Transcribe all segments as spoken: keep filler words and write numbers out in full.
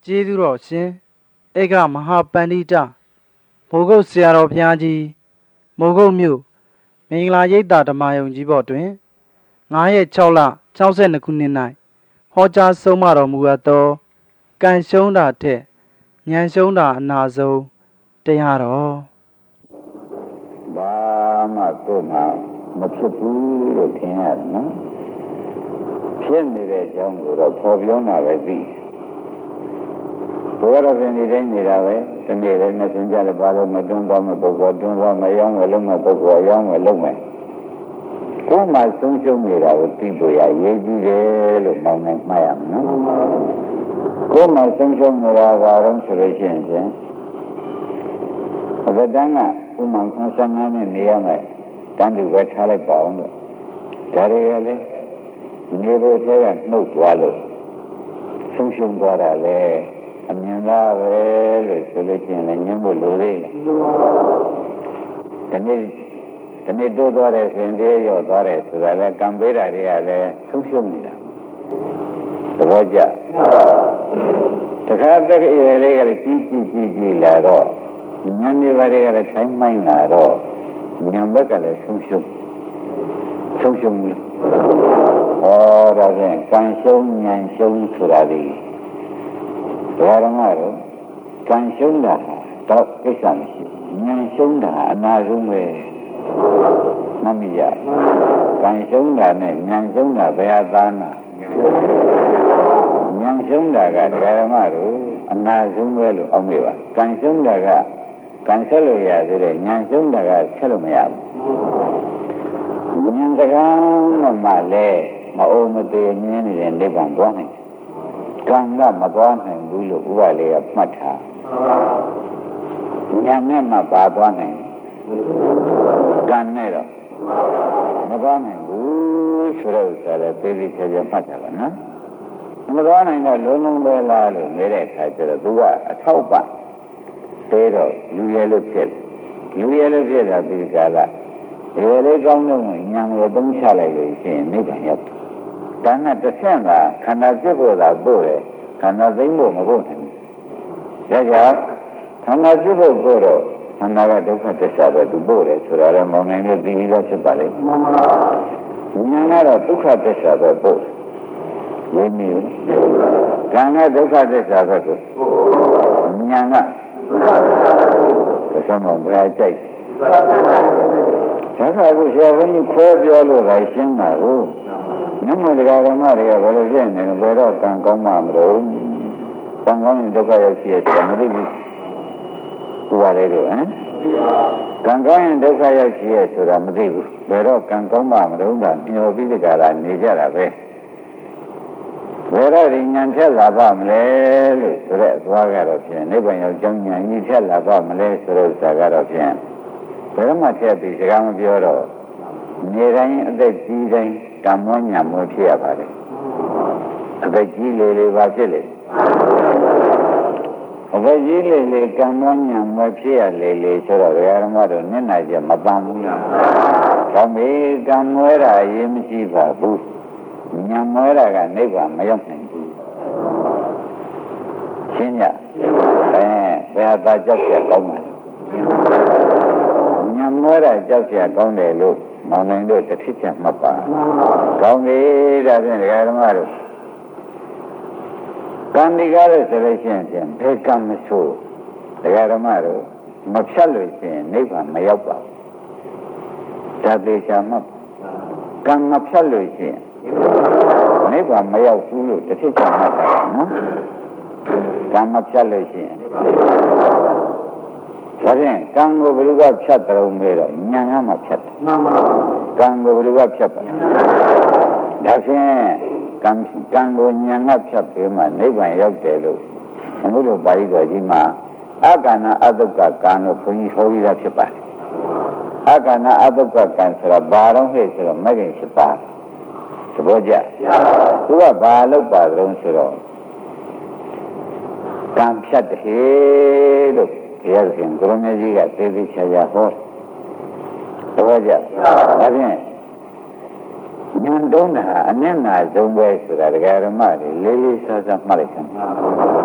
ကျေးဇူးတော်ရှင်ဧကမဟာပန္တိတမိုးကုတ်ဆရာတော်ဘုရားကြီးမိုးကုတ်မြို့မင်္ဂလာရိပ်သာဓမ္မယုံကြီးဘော်တွင်ငါးရက်၆လ၆၂ခုနှစ်၌ဟောကြားဆုံးမတော်မူအပ်သောကံရှုံးတာထက်ဉာဏ်ရှုံးတာအနာဆုံးတရားတော်ဘာမှကိုယ်မှမဖြစ်ဘူးလို့ထင်ရတယ်နော်ဖြစ်နေတဲ့အကြောင်းကိုတော့ပေါ်ပြောတာပဲသိဘုရားတော်ရှင်ဒီတိုင်းနေတာပဲဒီနေ့လည်းမစင်ကြလည်းဘာလို့မတွန်းသွားမပုဂ္ဂိုလ်တွန်းသွားမရောင်းဝယ်လုံးမပုဂ္ဂိုလ်ရောင်းဝယ်လုံးမယ်ကိုယ်မှဆုံးရှုံးနေတာကိုသိဖို့ရရေးကြည့်တယ်လို့မောင်းနေမှတ်ရမယ်နော်ကိုယ်မှဆုံးရှုံးနေတာကတော့ဆိုလို့ရှိရင်ဖြင့်အဘဒန်းကဥမှန်ဆန်းဆန်းနဲ့နေရမယ်တန်းတူပဲထားလိုက်ပါအောင်လို့ဒါတွေကလည်းနေဖို့ထဲကနှုတ်သွားလို့ဆုံးရှုံးသွားတာလေအမြင်သားပဲလို့ဆိုလို့ရှိရင်လည်းညှင်းဖို့လိုသေးတယ်ဒီနေ့ဒီနေ့တိုးသွားတဲ့ဆိုရင်တည်းရောသွားတယ်ဆိုတာလည်းကံပေးတာတွေကလည်းဆုံးရှုံးနေတာသဘောကျတခါတည်းရလေးကလည်းကြီးကြီးကြီးကြီးလာတော့ဉာဏ်တွေဘာတွေကလည်းဆိုင်မိုင်းလာတော့ဉာဏ်ဘက်ကလည်းဆုံးရှုံးဆုံးရှုံးပြီဟောဒါဖြင့်ကံရှုံးဉာဏ်ရှုံးဆိုတာဒီဘယ်တော့မှတော့ကံရှုံးတာတော့ကိစ္စမရှိဉာဏ်ရှုံးတာအနာဆုံးပဲမမရကံရှုံးတာနဲ့ဉာဏ်ရှုံးတာဘယ်ဟာသားနာဉာဏ်ရှုံးတာကဓမ္မတို့အနာဆုံးပဲလို့အောက်မေ့ပါကံရှုံးတာကကံဆက်လို့ရသေးတယ်ဉာဏ်ရှုံးတာကဆက်လို့မရဘူးဉာဏ်တကားမှလည်းမအုံမသေးမြင်နေတဲ့နိဗ္ဗာန်သွားနိုင်ကံကမသွားနိုင်ဘူးလို့ဥပဒေကမှတ်ထားဉာဏ်နဲ့မှပါသွားနိုင်ကံနဲ့တော့မသွားနိုင်ဘူးဆိုတော့ဆိုလည်းသိသိချာချာမှတ်ထားပါနော်မသွားနိုင်တော့လုံးလုံးပဲလားလို့နေတဲ့အခါကျတော့သူကအထောက်ပံ့သေးတော့လူရဲလို့ဖြစ်လူရဲလို့ဖြစ်တာဒီကာလဒီလေးကောင်းတော့ဉာဏ်ကိုသုံးချလိုက်လို့ရှိရင်နိဗ္ဗာန်ရောက်ဒါနဲ့တစ်ဆင့်ကခန္ဓာဖြစ်ဖို့သာပို့တယ်ခန္ဓာသိမ်းဖို့မပို့နိုင်ဘူးဒါကြောင့်ခန္ဓာဖြစ်ဖို့ပို့တော့ခန္ဓာကဒုက္ခသစ္စာပဲသူပို့တယ်ဆိုတာလည်းမောင်နိုင်လို့သိပြီးတော့ဖြစ်ပါလိမ့်မယ်ဉာဏ်ကတော့ဒုက္ခသစ္စာပဲပို့ရင်းနေကံကဒုက္ခသစ္စာပဲကိုဉာဏ်ကသစ္စာမောင်ဘယ်ကြိုက်ဒါကအခုဆရာဘုန်းကြီးခေါ်ပြောလို့လည်းရှင်းတာကိုညမတရားဓမ္မတွေကဘယ်လိုဖြစ်နေလဲဘယ်တော့ကံကောင်းမှမလို့ကံကောင်းရင်ဒုက္ခရောက်ရှိရတယ်မသိဘူးသူပါလေတော့ဟမ်ကံကောင်းရင်ဒုက္ခရောက်ရှိရဆိုတာမသိဘူးဘယ်တော့ကံကောင်းမှမလို့ဒါမျောပြီးတကလားနေကြတာပဲဘယ်တော့ဒီဉာဏ်ဖြတ်လာပါမလဲလို့ဆိုတဲ့သွားကတော့ဖြင့်နိဗ္ဗာန်ရောက်ကြောင်းဉာဏ်ကြီးဖြတ်လာပါမလဲဆိုတော့ဇာကတော့ဖြင့်ဘယ်မှထည့်ပြီးစကားမပြောတော့နေတိုင်းအသက်ကြီးတိုင်းကံမောညာမောဖြစ်ရပါတယ်အသက်ကြီးလေလေပါဖြစ်လေအသက်ကြီးလေလေကံမောညာမောဖြစ်ရလေလေဆိုတော့ဓမ္မတို့မျက်နှာကျမပန်းဘူးလားကောင်းပြီကံမွဲတာရေးမရှိပါဘူးညာမွဲတာကနိဗ္ဗာန်မရောက်နိုင်ဘူးရှင်းကြအဲဘယ်ဟာကြောက်ရကောင်းမှာညာမွဲတာကြောက်ရကောင်းတယ်လို့မောင်နိုင်တို့တစ်ထစ်ချက်မှတ်ပါကောင်းပြီဒါဖြင့်ဓမ္မတို့ကံဒီကားလို့ဆိုလို့ရှိရင်ဘယ်ကံမဆိုးဓမ္မတို့မဖြတ်လို့ရှိရင်နိဗ္ဗာန်မရောက်ပါဘူးဒါသေချာမှတ်ကံမဖြတ်လို့ရှိရင်နိဗ္ဗာန်မရောက်ဘူးလို့တစ်ထစ်ချက်မှတ်တာနော်ကံမဖြတ်လို့ရှိရင်ဒါဖြင့်ကံကိုဘယ်လိုကဖြတ်တယ်မဲတော့ဉာဏ်ကမှဖြတ်တယ်ကံကိုဘယ်လိုကဖြတ်ပါဒါဖြင့်ကံကံကိုဉာဏ်ကဖြတ်ပြီးမှနိဗ္ဗာန်ရောက်တယ်လို့ဘုရားတို့ပါဠိတော်ကြီးမှာအကဏအတုကကံလို့ဘုန်းကြီးဟောပြီးသားဖြစ်ပါတယ်အကဏအတုကကံဆိုတာဘာတော့ဟဲ့ဆိုတော့မဂ္ဂင်ဖြစ်ပါသဘောကျသူကဘာလုပ်ပါကြုံဆိုတော့ကံဖြတ်တယ်လို့ဘုရားရှင်ကိုရမကြီးကသေသေးချာချာဟောသဘောကျဒါဖြင့်ဉာဏ်တုံးတာအနည်းနာဆုံးပဲဆိုတာဒကာဓမ္မတွေလေးလေးစားစားမှတ်လိုက်စမ်း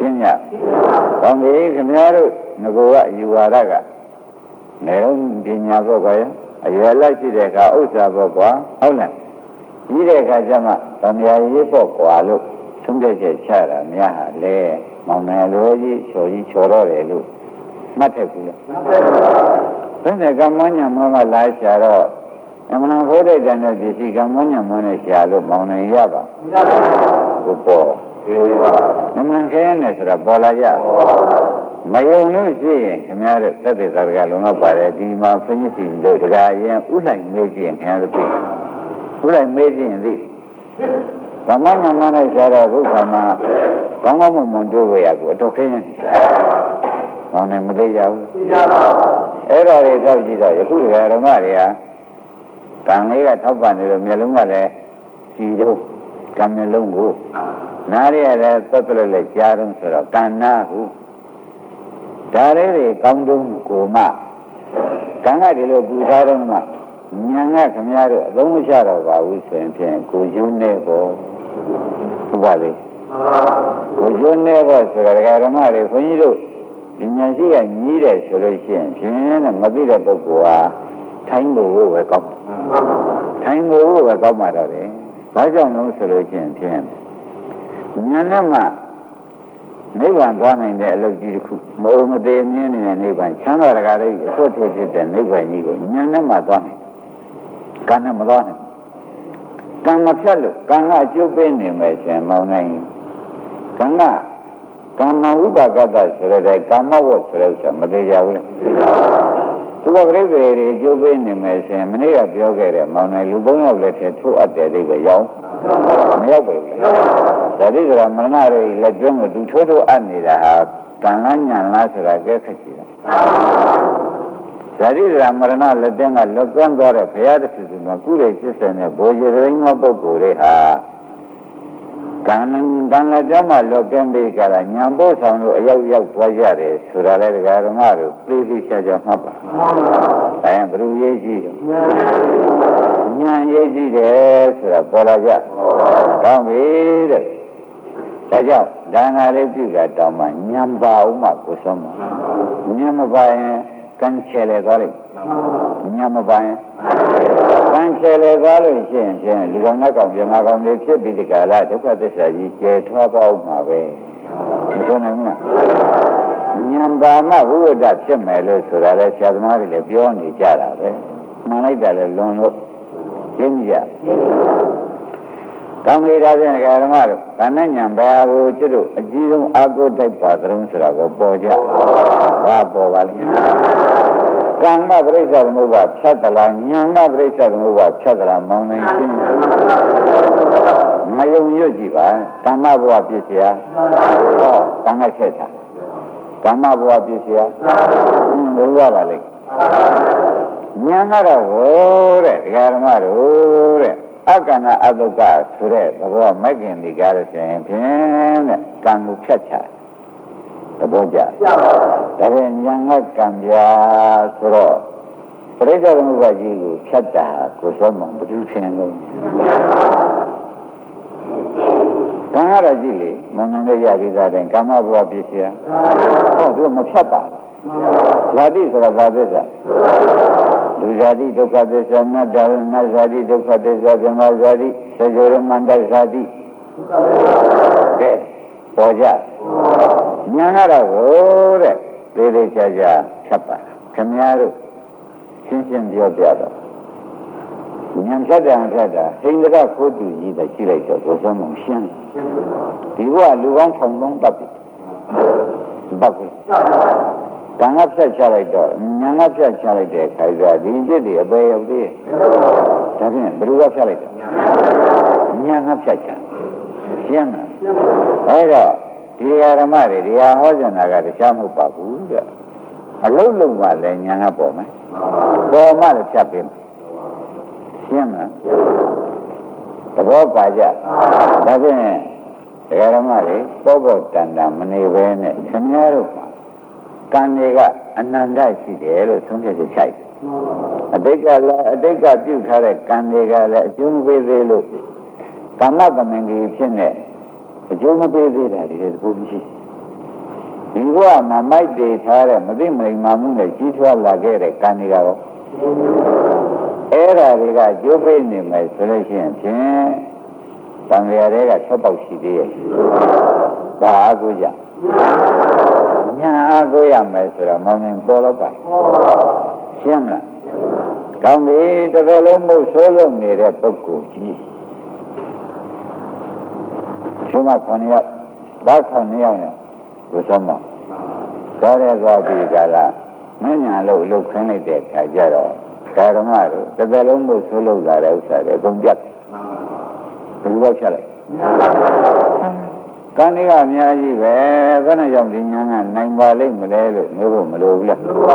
ရှင်းရကောင်းပြီခင်ဗျားတို့ငကိုကယူဝါဒကနေလုံးပညာဘောကွာအရွယ်လိုက်ရှိတဲ့အခါဥစ္စာဘောကွာဟုတ်လားကြီးတဲ့အခါကျမှဗမာရေးဘောကွာလို့သုံးတဲ့ချက်ချတာများဟာလေမောင်နယ်လိုကြီးချော်ကြီးချော်တော့တယ်လို့မှတ်ထက်ဘူးလားဘယ်နဲ့ကမ္မညာမောကလာရှာတော့အမှန်ဖို့တဲ့တန်တဲ့ပစ္စည်းကမ္မညာမောနဲ့ရှာလို့မောင်နယ်ရပါဘုပေါ်အမှန်ခဲနဲ့ဆိုတာပေါ်လာကြမယုံလို့ရှိရင်ခင်ဗျားတို့သက်သေသာကလုံးတော့ပါတယ်ဒီမှာဖင်းစီတို့တကားရင်ဥလိုက်မေးကြည့်ရင်ခင်ဗျားတို့သိဥလိုက်မေးကြည့်ရင်သိဗမာနာမနဲ့ရှာတော့ဘုရားမှာကောင်းကောင်းမွန်မွန်တို့ရကိုအတော်ခင်းနေ။ဘာနဲ့မသိကြဘူး။သိကြပါဘူး။အဲ့ဒါတွေထောက်ကြည့်တော့ယခုဓမ္မတွေကကံလေးကထောက်ပံ့နေလို့မျက်လုံးကလည်းကြည်တော့ကံမျက်လုံးကိုနားရလည်းသက်သက်လည်းကြားတော့ဆိုတော့ကံနာဟုဒါလေးတွေကောင်းတုံးကိုမှကံကဒီလိုပူထားတော့မှညာကခင်ဗျားတို့အလုံးမချတော့ပါဘူးဆိုရင်ဖြင့်ကိုယုံနေပေါ့ဟုတ်ပါလေကိုယုံနေပေါ့ဆိုတော့ဓမ္မတွေခွန်ကြီးတို့ဒီညာရှိကညီးတယ်ဆိုလို့ရှိရင်ဖြင့်မသိတဲ့ပုဂ္ဂိုလ်ဟာထိုင်းဖို့ပဲကောင်းထိုင်းဖို့ပဲကောင်းမှာတော့တယ်ဘာကြောင့်လဲဆိုလို့ရှိရင်ဖြင့်ညာနဲ့မှနိဗ္ဗာန်သွားနိုင်တဲ့အလုပ်ကြီးတစ်ခုမဟုတ်မသေးမြင်နေတဲ့နိဗ္ဗာန်ချမ်းသာတကားလေးအဆွတ်ဖြစ်တဲ့နိဗ္ဗာန်ကြီးကိုညာနဲ့မှသွားနိုင်ကံနဲ့မသွားနိုင်ကံမဖြတ်လို့ကံကအကျိုးပေးနေမယ်ဆိုရင်မောင်းနိုင်ကံကကာမဝိပါကတ္တဆိုတဲ့ကာမဝတ်ဆိုတဲ့ဥစ္စာမသေးကြဘူးလေသူကပြိပယ်တွေအကျိုးပေးနေမယ်ဆိုရင်မနေ့ကပြောခဲ့တဲ့မောင်းနိုင်လူသုံးယောက်လက်ထဲထိုးအပ်တဲ့အိဗယ်ရောက်မရောက်ပဲဒါတိကမရဏတွေလက်ကျွန်းကိုသူထိုးထိုးအပ်နေတာဟာကံလားညာလားဆိုတာကဲခက်ရှိတာဇာတိကမရဏလက်တင်ကလွတ်ကန်းသွားတဲ့ဘုရားတဆူဆူမှာကုရိစိစံနဲ့ဘိုးကြီးရင်းမပုဂ္ဂိုလ်တွေဟာကံကံလက်ကျမှလွတ်ကန်းပြီးကြတာညာပို့ဆောင်လို့အရောက်ရောက်သွားကြတယ်ဆိုတာလေဒကာဓမ္မတို့သိသိချာချာမှတ်ပါအဲဘယ်လိုရေးကြည့်ညာရေးကြည့်တယ်ဆိုတာပေါ်လာကြကောင်းပြီတဲ့ဒါကြောင့်ဒါနာလေးပြုတာတောင်းမှညံပါဦးမှကိုဆုံးမှာညံမပါရင်ကံချဲလေသွားလိမ့်ညံမပါရင်ကံချဲလေသွားလို့ရှိရင်ဖြင့်လူကောင်နဲ့ကောင်ပြမကောင်တွေဖြစ်ပြီးဒီကလာဒုက္ခသစ္စာကြီးကျဲထွားပေါက်မှာပဲမဆိုနိုင်ဘူးလားညံပါမှဘုရားတဖြစ်မယ်လို့ဆိုတာလဲဆရာသမားတွေလည်းပြောနေကြတာပဲမှန်လိုက်တာလည်းလွန်လို့ရှင်းကြကောင်းပြီဒါဖြင့်ဓမ္မတို့ကံနဲ့ညံဘယ်ကိုကျွတ်တို့အကြီးဆုံးအာကိုတိုက်ပါသလုံးဆိုတာကိုပေါ်ကြဘာပေါ်ပါလိမ့်ကံမပရိစ္ဆေသမုပ္ပါဖြတ်တလားညံမပရိစ္ဆေသမုပ္ပါဖြတ်တလားမောင်းနိုင်ရှင်းမယုံရွတ်ကြည့်ပါကမ္မဘဝပြည့်စရာဟောကံကချက်တာကမ္မဘဝပြည့်စရာဘယ်လိုရပါလိမ့်ညံကတော့ဟိုတဲ့ဓမ္မတို့တဲ့အကန္နာအတုကဆိုတဲ့သဘောမဂ္ဂင်ဒီကားလို့ဆိုရင်ဖြင့်တဲ့ကံကိုဖြတ်ချသဘောကျဒါဖြင့်ညာငတ်ကံပြာဆိုတော့ပရိစ္ဆေသမုပ္ပါကြီးကိုဖြတ်တာကိုစောမှဘယ်သူထင်လို့ကံရတော့ကြည့်လေမနန္တရကိစ္စတဲ့ကာမဘဝပြည့်စရာဟုတ်သူမဖြတ်ပါဇာတိဆိုတာဘာသစ္စာလူဇာတိဒုက္ခသစ္စာနတ္တနတ်ဇာတိဒုက္ခသစ္စာဗြဟ္မဇာတိသေဇေရမန္တဇာတိကဲပေါ်ကြညာကတော့ဟိုတဲ့သေးသေးချာချာဖြတ်ပါခင်ဗျားတို့ရှင်းရှင်းပြောပြတော့ညာဖြတ်တယ်ဖြတ်တာဟိန္ဒကခိုးတူကြီးတဲ့ရှိလိုက်တော့ကိုယ်ဆုံးမရှင်းဒီဘကလူကောင်းဆောင်လုံးတပ်ပြီပတ်ပြီကံကဖြတ်ချလိုက်တော့ညာကဖြတ်ချလိုက်တဲ့ခိုင်စွာဒီจิตတွေအပေရောက်သေးဒါဖြင့်ဘယ်လိုကဖြတ်လိုက်တာညာကဖြတ်ချရှင်းလားအဲ့တော့ဒီဓမ္မတွေဒီဟာဟောကြတာကတရားမဟုတ်ပါဘူးတဲ့အလုံးလုံးကလည်းညာကပေါ်မယ်ပေါ်မှလည်းဖြတ်ပေးမယ်ရှင်းလားသဘောပါကြဒါဖြင့်ဓမ္မတွေပေါ်ပေါ်တန်တန်မနေဘဲနဲ့ခင်ဗျားတို့ကံတွေကအနန္တရှိတယ်လို့သုံးဖြတ်ချက်ချိုက်အတိတ်ကလည်းအတိတ်ကပြုထားတဲ့ကံတွေကလည်းအကျိုးမပေးသေးလို့ကာမကမင်ကြီးဖြစ်နေအကျိုးမပေးသေးတာဒီလိုမရှိဒီဘဝမှာမိုက်တည်ထားတဲ့မသိမလိမ္မာမှုနဲ့ကြီးထွားလာခဲ့တဲ့ကံတွေကတော့အဲ့ဓာတွေကကျိုးပေးနေမယ်ဆိုလို့ရှိရင်ဖြင့်တန်ရတွေက၆ပေါက်ရှိသေးရဲ့ဒါအားကိုကြညာအားကိုရမယ်ဆိုတော့မောင်ရင်ပေါ်တော့ပါရှင်းမလားကောင်းပြီတစ်သက်လုံးမှုဆိုးလို့နေတဲ့ပုဂ္ဂိုလ်ကြီးရှင်မခွန်ရောက်ဘာခွန်ရောက်နေဘုရားမောသွားရသွားပြီကလားမညာလို့လှုပ်ခင်းလိုက်တဲ့အခါကျတော့ကာရမတို့တစ်သက်လုံးမှုဆိုးလို့လာတဲ့ဥစ္စာတွေအကုန်ပြတ်ဘယ်လိုဖြတ်လိုက်ကံတွေကအများကြီးပဲဘယ်နဲ့ကြောင့်ဒီညာကနိုင်ပါလိမ့်မလဲလို့မျိုးဖို့မလိုဘူးလား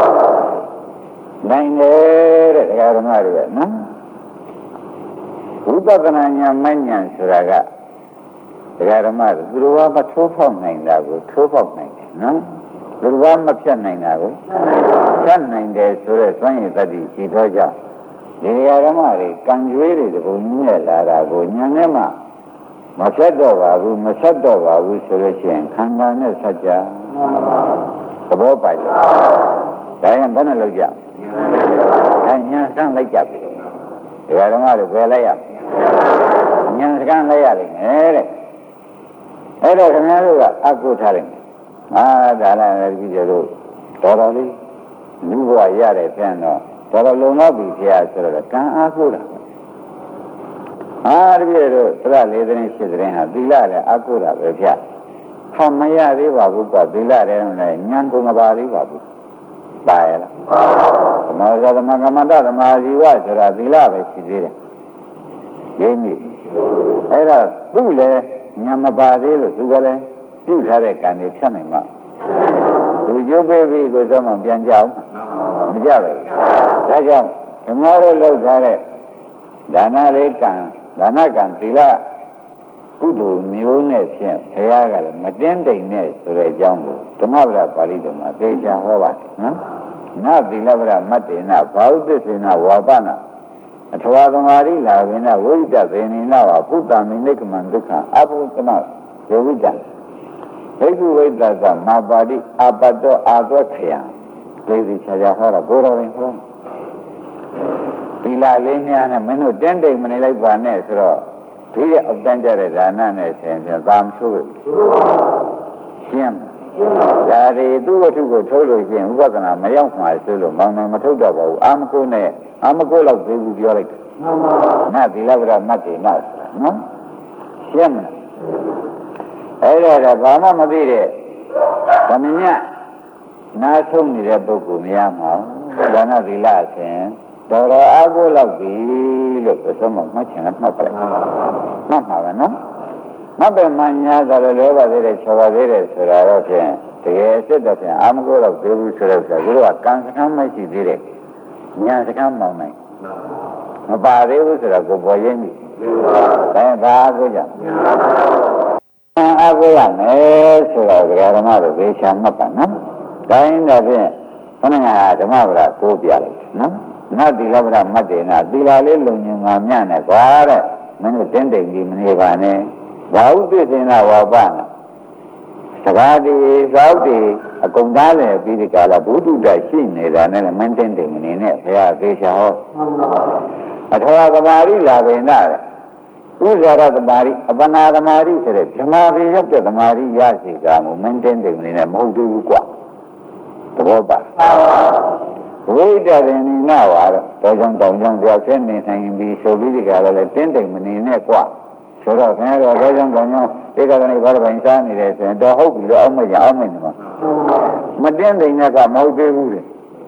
နိုင်တယ်တဲ့တရားဓမ္မတွေပဲနော်ဝိပဿနာဉာဏ်မဉာဏ်ဆိုတာကတရားဓမ္မတွေသူတို့ကမထိုးဖောက်နိုင်တာကိုထိုးဖောက်နိုင်တယ်နော်သူတို့ကမဖြတ်နိုင်တာကိုဖြတ်နိုင်တယ်ဆိုတဲ့စွမ်းရည်တတိရှိသောကြောင့်ဒီတရားဓမ္မတွေကံကြွေးတွေတပုံကြီးနဲ့လာတာကိုဉာဏ်နဲ့မှမဖြတ်တော့ပါဘူးမဆက်တော့ပါဘူးဆိုလို့ရှိရင်ခန္ဓာနဲ့ဆက်ကြသဘောပိုက်တယ်ဒါရင်ဘယ်နဲ့လောက်ကြအဲညာစမ်းလိုက်ကြပြီတရားဓမ္မတွေပဲလိုက်ရညာစမ်းလိုက်ရလိမ့်မယ်တဲ့အဲ့တော့ခင်ဗျားတို့ကအကုထားလိုက်အာဒါလည်းဒီလိုတော်တော်လေးလူဘဝရတဲ့ပြန်တော့တော်တော်လုံလောက်ပြီဆရာဆိုတော့ကံအားကိုးတာအာတပည့်တို့သရလေးသိန်းရှစ်သိန်းဟာသီလနဲ့အားကိုးတာပဲဗျဟောမရသေးပါဘူးကွာသီလတဲ့လည်းဉာဏ်ကိုမပါသေးပါဘူးပါရလားသမာဓိသမကမ္မတသမာဓိဝဆိုတာသီလပဲရှိသေးတယ်ရင်းပြီအဲ့ဒါသူ့လည်းဉာဏ်မပါသေးလို့သူကလည်းပြုထားတဲ့ကံတွေဖြတ်နိုင်မှာသူရုပ်ပေးပြီးကိုယ်ဆုံးပြန်ကြအောင်မကြပါဘူးဒါကြောင့်ဓမ္မတို့လောက်ထားတဲ့ဒါနလေးကံဒါနကံသီလကုသိုလ်မျိုးနဲ့ဖြင့်ဘုရားကလည်းမတင်းတိမ်နဲ့ဆိုတဲ့အကြောင်းကိုဓမ္မပဒပါဠိတော်မှာသိချာဟောပါတယ်နော်နသီလပဒမတ္တေနဘာဝသစ္စေနဝါပနာအထဝါသမารိလာဝိနဝိတ္တသေနိနဝပုတ္တမိနိကမံဒုက္ခအဘုကမယောဝိတ္တဘိက္ခုဝိတ္တသမာပါတိအပတ္တောအာသောခယံသိသိချာချာဟောတာဘုရားရင်ဟောသီလလေးများနဲ့မင်းတို့တင်းတိမ်မနေလိုက်ပါနဲ့ဆိုတော့ဒီရဲ့အတန်းကြတဲ့ဒါနနဲ့ဆင်ပြန်သာမဆိုးရှင်းဒါတွေသူ့ဝတ္ထုကိုထုတ်လို့ရှိရင်ဥပဒနာမရောက်မှာဆိုလို့မောင်မောင်မထုတ်တော့ပါဘူးအာမကိုနဲ့အာမကိုလောက်သေးဘူးပြောလိုက်တယ်နသီလပဒမတ္တေနနော်ရှင်းအဲ့ဒါကဘာမှမသိတဲ့ဗမညနားဆုံးနေတဲ့ပုဂ္ဂိုလ်များမှာဒါနသီလဆင်တော်တော်အားကိုးလောက်ပြီလို့ပစမမှတ်ချင်မှတ်ပါလိုက်မှတ်ပါပဲနော်မှတ်တယ်မှညာဆိုတော့လောဘသေးတယ်ချောပါသေးတယ်ဆိုတာတော့ဖြင့်တကယ်စစ်တော့ဖြင့်အာမကိုတော့သေးဘူးဆိုတော့ဆိုတော့ကံစခန်းမရှိသေးတယ်ညာစခန်းမောင်းနိုင်မပါသေးဘူးဆိုတော့ကိုပေါ်ရင်းပြီဒါဘာကိုကြအားကိုရမယ်ဆိုတော့ဓမ္မတို့ဘေးချာမှတ်ပါနော်ဒါရင်တော့ဖြင့်ခဏကဓမ္မဗရာကိုပြလိုက်နော်နသီလပဒမတ္တေနသီလလေးလုံညင်ငါမြနဲ့ကွာတဲ့မင်းတို့တင်းတိမ်ကြီးမနေပါနဲ့ဘာဥပ္ပစေနဝါပနာသဘာတိသောက်တိအကုန်သားလည်းပြီးဒီကလာဘုဒ္ဓတရှိနေတာနဲ့မင်းတင်းတိမ်မနေနဲ့ဘုရားသေချာဟောအထောသမာရိလာဗေနတဲ့ဥဇာရသမာရိအပနာသမာရိဆိုတဲ့ဓမ္မပင်ရောက်တဲ့သမာရိရစီကမှုမင်းတင်းတိမ်မနေနဲ့မဟုတ်သေးဘူးကွာသဘောပါဝိတ္တရင်နိနာဝါတော့တောကြောင့်တောင်ကြောင့်ကြောက်ဆင်းနေနိုင်ပြီးဆိုပြီးဒီကလာလည်းတင်းတိမ်မနေနဲ့ကွာဆိုတော့ခင်ဗျားတို့တောကြောင့်တောင်ကြောင့်ဧကဂဏိဘာပိုင်စားနေတယ်ဆိုရင်တော့ဟုတ်ပြီတော့အောက်မရအောင်မနေမှာမတင်းတိမ်နဲ့ကမဟုတ်သေးဘူးလေ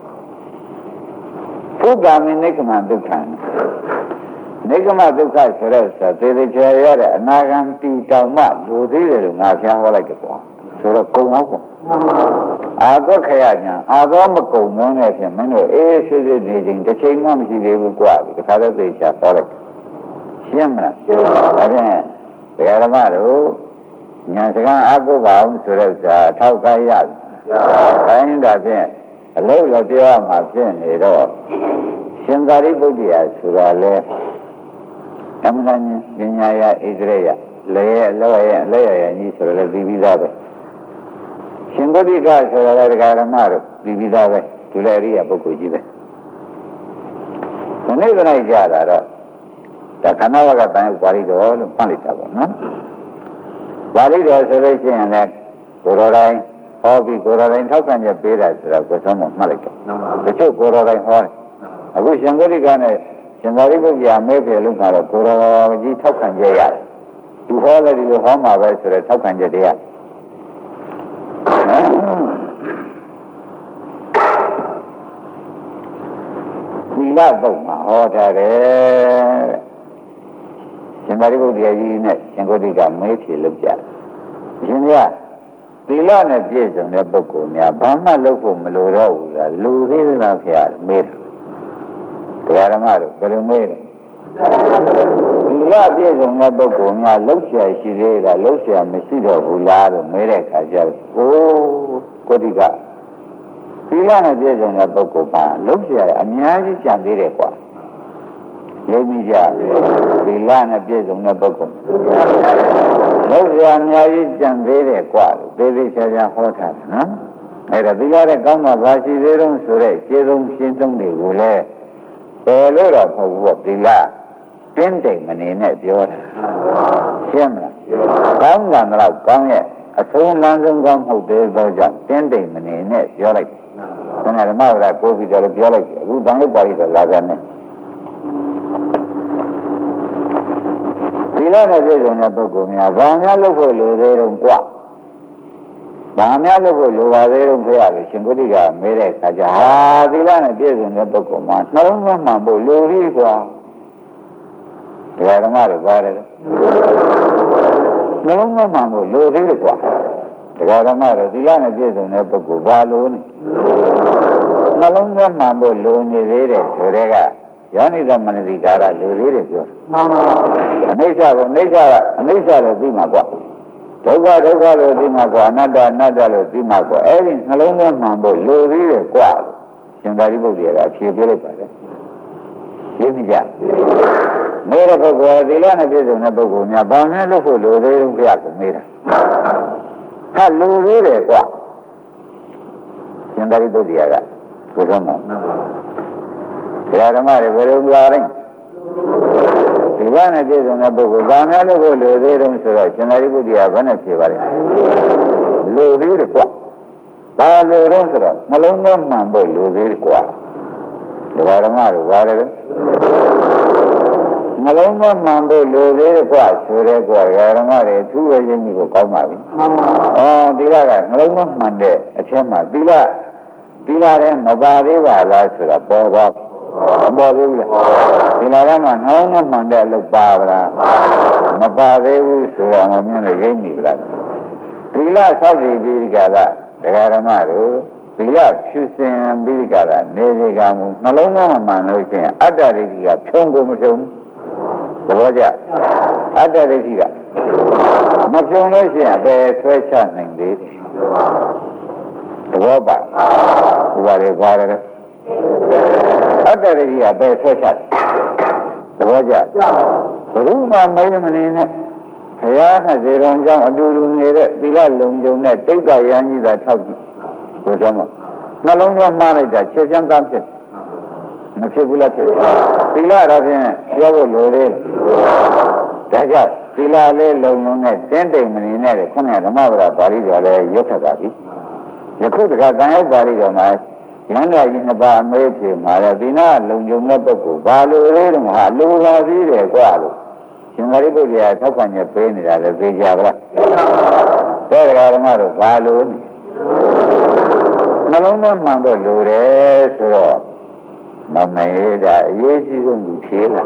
ဘုဒ္ဓမင်းနိကမဒုက္ခနိကမဒုက္ခဆိုတော့သေသေးချာရတဲ့အနာဂံတီတောင်မှလူသေးတယ်လို့ငါပြန်ဟောလိုက်ကြပေါ့ဆိုတော့ကုံအောင်ပေါ့အာသောခရညာအာသောမကုံမွန်းတဲ့ဖြင့်မင်းတို့အေးဆွေးဆွေးနေချင်းတစ်ချိန်မှမရှိသေးဘူးကွာဒီခါတော့သိချာပေါ်လိုက်ရှင်းမလားဒါဖြင့်ဒကာဓမ္မတို့ညာစကားအကုပါအောင်ဆိုတော့စာထောက်ကားရတိုင်းဒါဖြင့်အလုံးလောက်ပြောမှဖြစ်နေတော့ရှင်သာရိပုတ္တရာဆိုတာလေအမှန်တန်ပညာရဣသရေယလေရဲ့လောရဲ့လက်ရရဲ့ကြီးဆိုတော့လည်းပြီးပြီးသားပဲရှင်ဂုတိကဆိုတာလည်းတရားဓမ္မတို့ပြီးပြီးသားပဲသူလည်းအရိယာပုဂ္ဂိုလ်ကြီးပဲဒီနေ့ကနေ့ကြတာတော့ဒါခန္ဓာဝကတန်ရုပ်ပါဠိတော်လို့မှတ်လိုက်တာပေါ့နော်ပါဠိတော်ဆိုလို့ရှိရင်လည်းကိုယ်တော်တိုင်ဟောပြီးကိုယ်တော်တိုင်ထောက်ခံချက်ပေးတာဆိုတော့ကိုယ်ဆုံးမမှတ်လိုက်တော့တချို့ကိုယ်တော်တိုင်ဟောတယ်အခုရှင်ဂုတိကနဲ့ရှင်သာရိပုတ္တရာမဲပြေလို့ကတော့ကိုယ်တော်ကြီးထောက်ခံချက်ရတယ်သူဟောလည်းဒီလိုဟောမှာပဲဆိုတော့ထောက်ခံချက်တရားသီလပုံမှာဟောထားတယ်ရှင်သာရိပုတ္တရာကြီးနဲ့ရှင်ဂုတိကမဲပြေလို့ကြတယ်ရှင်ကသီလနဲ့ပြည့်စုံတဲ့ပုဂ္ဂိုလ်များဘာမှလုပ်ဖို့မလိုတော့ဘူးလားလူသေးသလားဖေ။မေးတယ်တရားဓမ္မတို့ဘယ်လိုမေးလဲသီလပြည့်စုံတဲ့ပုဂ္ဂိုလ်များလှုပ်ရှားရှိသေးတာလှုပ်ရှားမရှိတော့ဘူးလားလို့မေးတဲ့အခါကျတော့အိုးကိုတိကသီလနဲ့ပြည့်စုံတဲ့ပုဂ္ဂိုလ်ကလှုပ်ရှားအများကြီးကြံသေးတယ်ကွာလိမ့်မိကြသီလနဲ့ပြည့်စုံတဲ့ပုဂ္ဂိုလ်လောက်ရအများကြီးကြံသေးတယ်ကွာလို့သေသေးချာချာဟောထားတယ်နော်အဲ့ဒါသီလတဲ့ကောင်းတာဘာရှိသေးတော့ဆိုတဲ့ခြေဆုံးရှင်းဆုံးတွေကိုလည်းပယ်လို့တော့မဟုတ်ဘူးပေါ့သီလတင်းတိမ်မနေနဲ့ပြောတာရှင်းမလားကောင်းတာတော့ကောင်းရဲ့အဆုံးလမ်းဆုံးကောင်းမဟုတ်သေးသောကြောင့်တင်းတိမ်မနေနဲ့ပြောလိုက်ခဏဓမ္မကကိုယ်ပြီးတော့ပြောလိုက်အခုတန်ရုပ်ပါဠိတော်လာကြတယ်သီလနဲ့ပြည့်စုံတဲ့ပုဂ္ဂိုလ်များဘာများလုပ်ဖို့လိုသေးတော့ကွာဘာများလုပ်ဖို့လိုပါသေးတော့ဖေရလို့ရှင်ဂုတိကမေးတဲ့အခါကျဟာသီလနဲ့ပြည့်စုံတဲ့ပုဂ္ဂိုလ်မှာနှလုံးသွင်းမှန်ဖို့လိုပြီကွာတရားဓမ္မတွေပါတယ်နှလုံးသွင်းမှန်ဖို့လိုသေးတယ်ကွာတရားဓမ္မတွေသီလနဲ့ပြည့်စုံတဲ့ပုဂ္ဂိုလ်ဘာလို့နေနှလုံးသွင်းမှန်ဖို့လိုနေသေးတယ်ဆိုတဲ့ကယောနိသမနတိကာရလူလေးတွေပြောမှန်ပါအနိစ္စကိုအနိစ္စကအနိစ္စလို့သိမှာကွာဒုက္ခဒုက္ခလို့သိမှာကွာအနတ္တအနတ္တလို့သိမှာကွာအဲ့ဒီနှလုံးသွင်းမှန်ဖို့လူလေးတွေကွာရှင်သာရိပုတ္တရာကအဖြေပေးလိုက်ပါတယ်သိပြီကြမေးတဲ့ပုဂ္ဂိုလ်သီလနဲ့ပြည့်စုံတဲ့ပုဂ္ဂိုလ်များဘာနဲ့လို့ဖို့လူသေးတုန်းဘုရားကမေးတာဟာလူသေးတယ်ကွာရှင်သာရိပုတ္တရာကကိုယ်ဆုံးမှာတရားဓမ္မတွေဘယ်လိုပြောလဲဒီဘာနဲ့ပြည့်စုံတဲ့ပုဂ္ဂိုလ်ဘာများလို့ကိုလူသေးတုံးဆိုတော့ရှင်သာရိပုတ္တရာဘယ်နဲ့ဖြေပါလဲလူသေးတယ်ကွာဘာလူတော့ဆိုတော့နှလုံးသွင်းမှန်ဖို့လူသေးတယ်ကွာတရားဓမ္မတွေဘာလဲနှလုံးသွင်းမှန်ဖို့လူသေးတယ်ကွာဆိုတဲ့ကွာတရားဓမ္မတွေအထူးပဲရင်းကြီးကိုကောင်းပါပြီအော်ဒီကကနှလုံးသွင်းမှန်တဲ့အချက်မှာဒီကဒီလာတဲ့မပါသေးပါလားဆိုတော့ပေါ်တော့မပေါ်သေးဘူးလားဒီလာကမှနှောင်းနှမှန်တဲ့အလုပ်ပါဗလားမပါသေးဘူးဆိုတော့မမြင်လို့ရိမ့်နေဗလားဒီလာဆောက်ကြည့်ပြီးကြတာတရားဓမ္မတို့ဒီလာဖြူစင်ပြီးကြတာနေစီကမှုနှလုံးသားမှန်လို့ရှိရင်အတ္တဒိဋ္ဌိကဖြုံကိုမဖြုံသဘောကျအတ္တဒိဋ္ဌိကမဖြုံလို့ရှိရင်ဘယ်ဆွဲချနိုင်သေးတယ်သဘောပါဟိုပါလေပါလေအတ္တရကြီးကပဲဆွဲချတယ်သဘောကျဘုရားမင်းမနေနဲ့ဘုရားနဲ့ဇေရုံကြောင့်အတူတူနေတဲ့သီလလုံခြုံတဲ့တိတ်္တရန်ကြီးသာထောက်ကြည့်ကိုကြောင့်နှလုံးသွင်းမှားလိုက်တာချက်ချင်းသားဖြစ်မဖြစ်ဘူးလားဖြစ်သီလတော့ဖြင့်ပြောဖို့လိုသေးတယ်ဒါကြောင့်သီလလေးလုံလုံနဲ့တင်းတိမ်မနေနဲ့ခုနကဓမ္မပဒပါဠိတော်လည်းရွတ်ထက်ပါပြီယခုတခါကံရောက်ပါလိမ့်တော်မှာရဟန္တာကြီးနှစ်ပါးအမေးဖြေမှာလေဒီနာလုံခြုံတဲ့ပုဂ္ဂိုလ်ဘာလို့လဲတော့ဟာလိုပါသေးတယ်ကွာလို့ရှင်သာရိပုတ္တရာထောက်ခံချက်ပေးနေတာလေသိကြပါလားတဲ့ဒကာဓမ္မတို့ဘာလို့နှလုံးသွင်းမှန်တော့လိုတယ်ဆိုတော့မမေးတာအရေးကြီးဆုံးသူဖြေလာ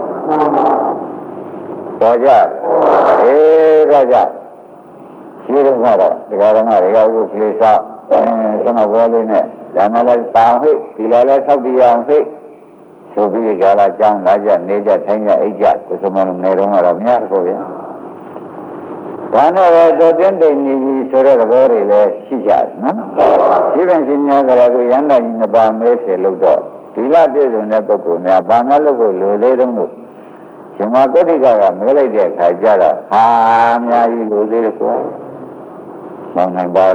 ပေါ်ကြအေးဒါကြောင့်ရှိတော့ကတော့ဒကာဓမ္မတွေကဥပ္ပဒေစာအဲကျွန်တော်ပြောလေးနဲ့ဒါမှလည်းတောင်းဟိဒီလိုလဲဆောက်ပြအောင်ဟိဆိုပြီးကြလာကြောင်းလာကြနေကြထိုင်ကြအိတ်ကြကိုစမလုံးနေတော့တော့များတော့ဗျာဒါနဲ့ပဲတော်တင်းတိမ်နေပြီဆိုတဲ့သဘောတွေလည်းရှိကြတယ်နော်ဒီပင်ရှင်များကလည်းကိုရန်တော်ကြီးနှစ်ပါးမဲဆယ်လို့တော့ဒီလပြည့်စုံတဲ့ပုဂ္ဂိုလ်များဘာမှလုပ်ဖို့လိုသေးတုံးလို့ရှင်မကုဋ္ဌိကကမဲလိုက်တဲ့အခါကျတော့ဟာအများကြီးလိုသေးတယ်ကွာမောင်နိုင်ပါတော့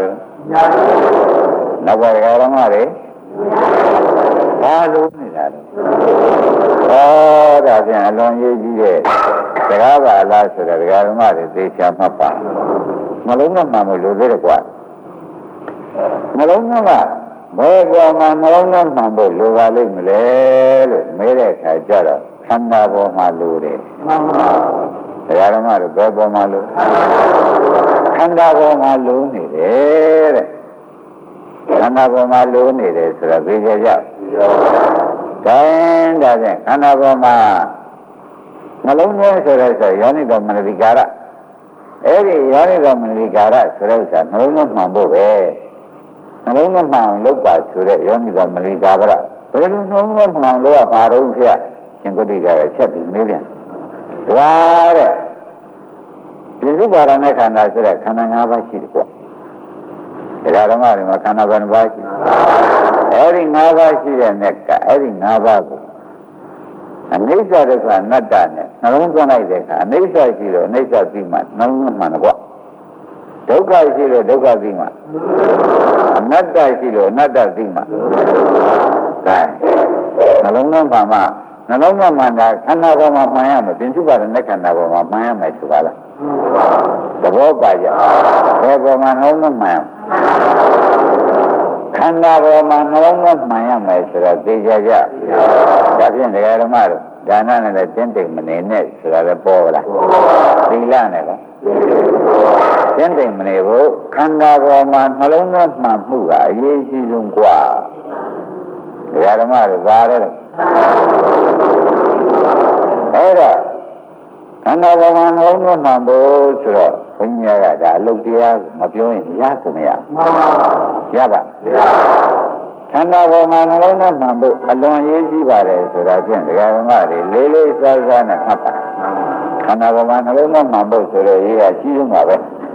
နောက်ပါဓမ္မတွေဘာလို့နေတာလဲဟောဒါပြန်အလွန်ရေးကြီးတဲ့စကားပါလားဆိုတော့ဓမ္မတွေသိချာမှတ်ပါနှလုံးသားမှမလို့သေးတယ်ကွာနှလုံးသားကဘယ်ပေါ်မှာနှလုံးသားမှဖို့လိုပါလိမ့်မလဲလို့မေးတဲ့အခါကျတော့ခန္ဓာပေါ်မှာလိုတယ်မှန်ပါတရားဓမ္မတို့ဘယ်ပေါ်မှာလိုခန္ဓာပေါ်မှာလိုနေတယ်တဲ့ခန္ဓာပေါ်မှာလိုနေတယ်ဆိုတော့သိကြကြဒါရင်ဒါဖြင့်ခန္ဓာပေါ်မှာနှလုံးသွင်းဆိုတဲ့ဆိုယောနိတော်မနတိကာရအဲ့ဒီယောနိတော်မနတိကာရဆိုတဲ့ဥစ္စာနှလုံးသွင်းမှန်ဖို့ပဲနှလုံးသွင်းမှန်လို့ပါဆိုတဲ့ယောနိတော်မနတိကာရဘယ်လိုနှလုံးသွင်းမှန်လို့ကဘာတော့ဖျက်ရှင်ကုဋ္ဌိကရဲ့ချက်ပြီးမေးပြန်ဒါတဲ့ဒီဥပါဒနဲ့ခန္ဓာဆိုတဲ့ခန္ဓာ၅ပါးရှိတယ်ကွတရားဓမ္မတွေမှာခန္ဓာဘယ်နှပါးရှိအဲ့ဒီ၅ပါးရှိတဲ့နဲ့ကအဲ့ဒီ၅ပါးကိုအနိစ္စဒုက္ခအနတ္တနဲ့နှလုံးသွင်းလိုက်တဲ့အခါအနိစ္စရှိလို့အနိစ္စပြီးမှနှလုံးသွင်းမှန်တော့ကွဒုက္ခရှိလို့ဒုက္ခပြီးမှအနတ္တရှိလို့အနတ္တပြီးမှဒါနှလုံးသွင်းပါမှနှလုံးသွင်းမှန်တာခန္ဓာပေါ်မှာမှန်ရမယ်ပြင်စုပါတဲ့နဲ့ခန္ဓာပေါ်မှာမှန်ရမယ်ဆိုပါလားသဘောပါကြဘယ်ပေါ်မှာနှလုံးသွင်းမှန်ခန္ဓာပေါ်မှာနှလုံးသွင်းမှန်ရမယ်ဆိုတော့သိကြကြဒါဖြင့်ဒကာဓမ္မတို့ဒါနနဲ့လည်းတင်းတိမ်မနေနဲ့ဆိုတာလည်းပေါ်လာသီလနဲ့လည်းတင်းတိမ်မနေဘူးခန္ဓာပေါ်မှာနှလုံးသွင်းမှန်မှုကအရေးကြီးဆုံးกว่าဒကာဓမ္မတို့ဘာလဲအဲ့ဒါခန္ဓာပေါ်မှာနှလုံးသွင်းမှန်ဖို့ဆိုတော့ဘုရားကဒါအလုပ်တရားမပြောရင်ရကုန်မရရပါခန္ဓာပေါ်မှာနှလုံးသွင်းမှန်ဖို့အလွန်ရေးကြီးပါတယ်ဆိုတာဖြင့်ဒကာဓမ္မတွေလေးလေးစားစားနဲ့မှတ်ပါခန္ဓာပေါ်မှာနှလုံးသွင်းမှန်ဖို့ဆိုတော့ရေးရရှိဆုံးပါပဲ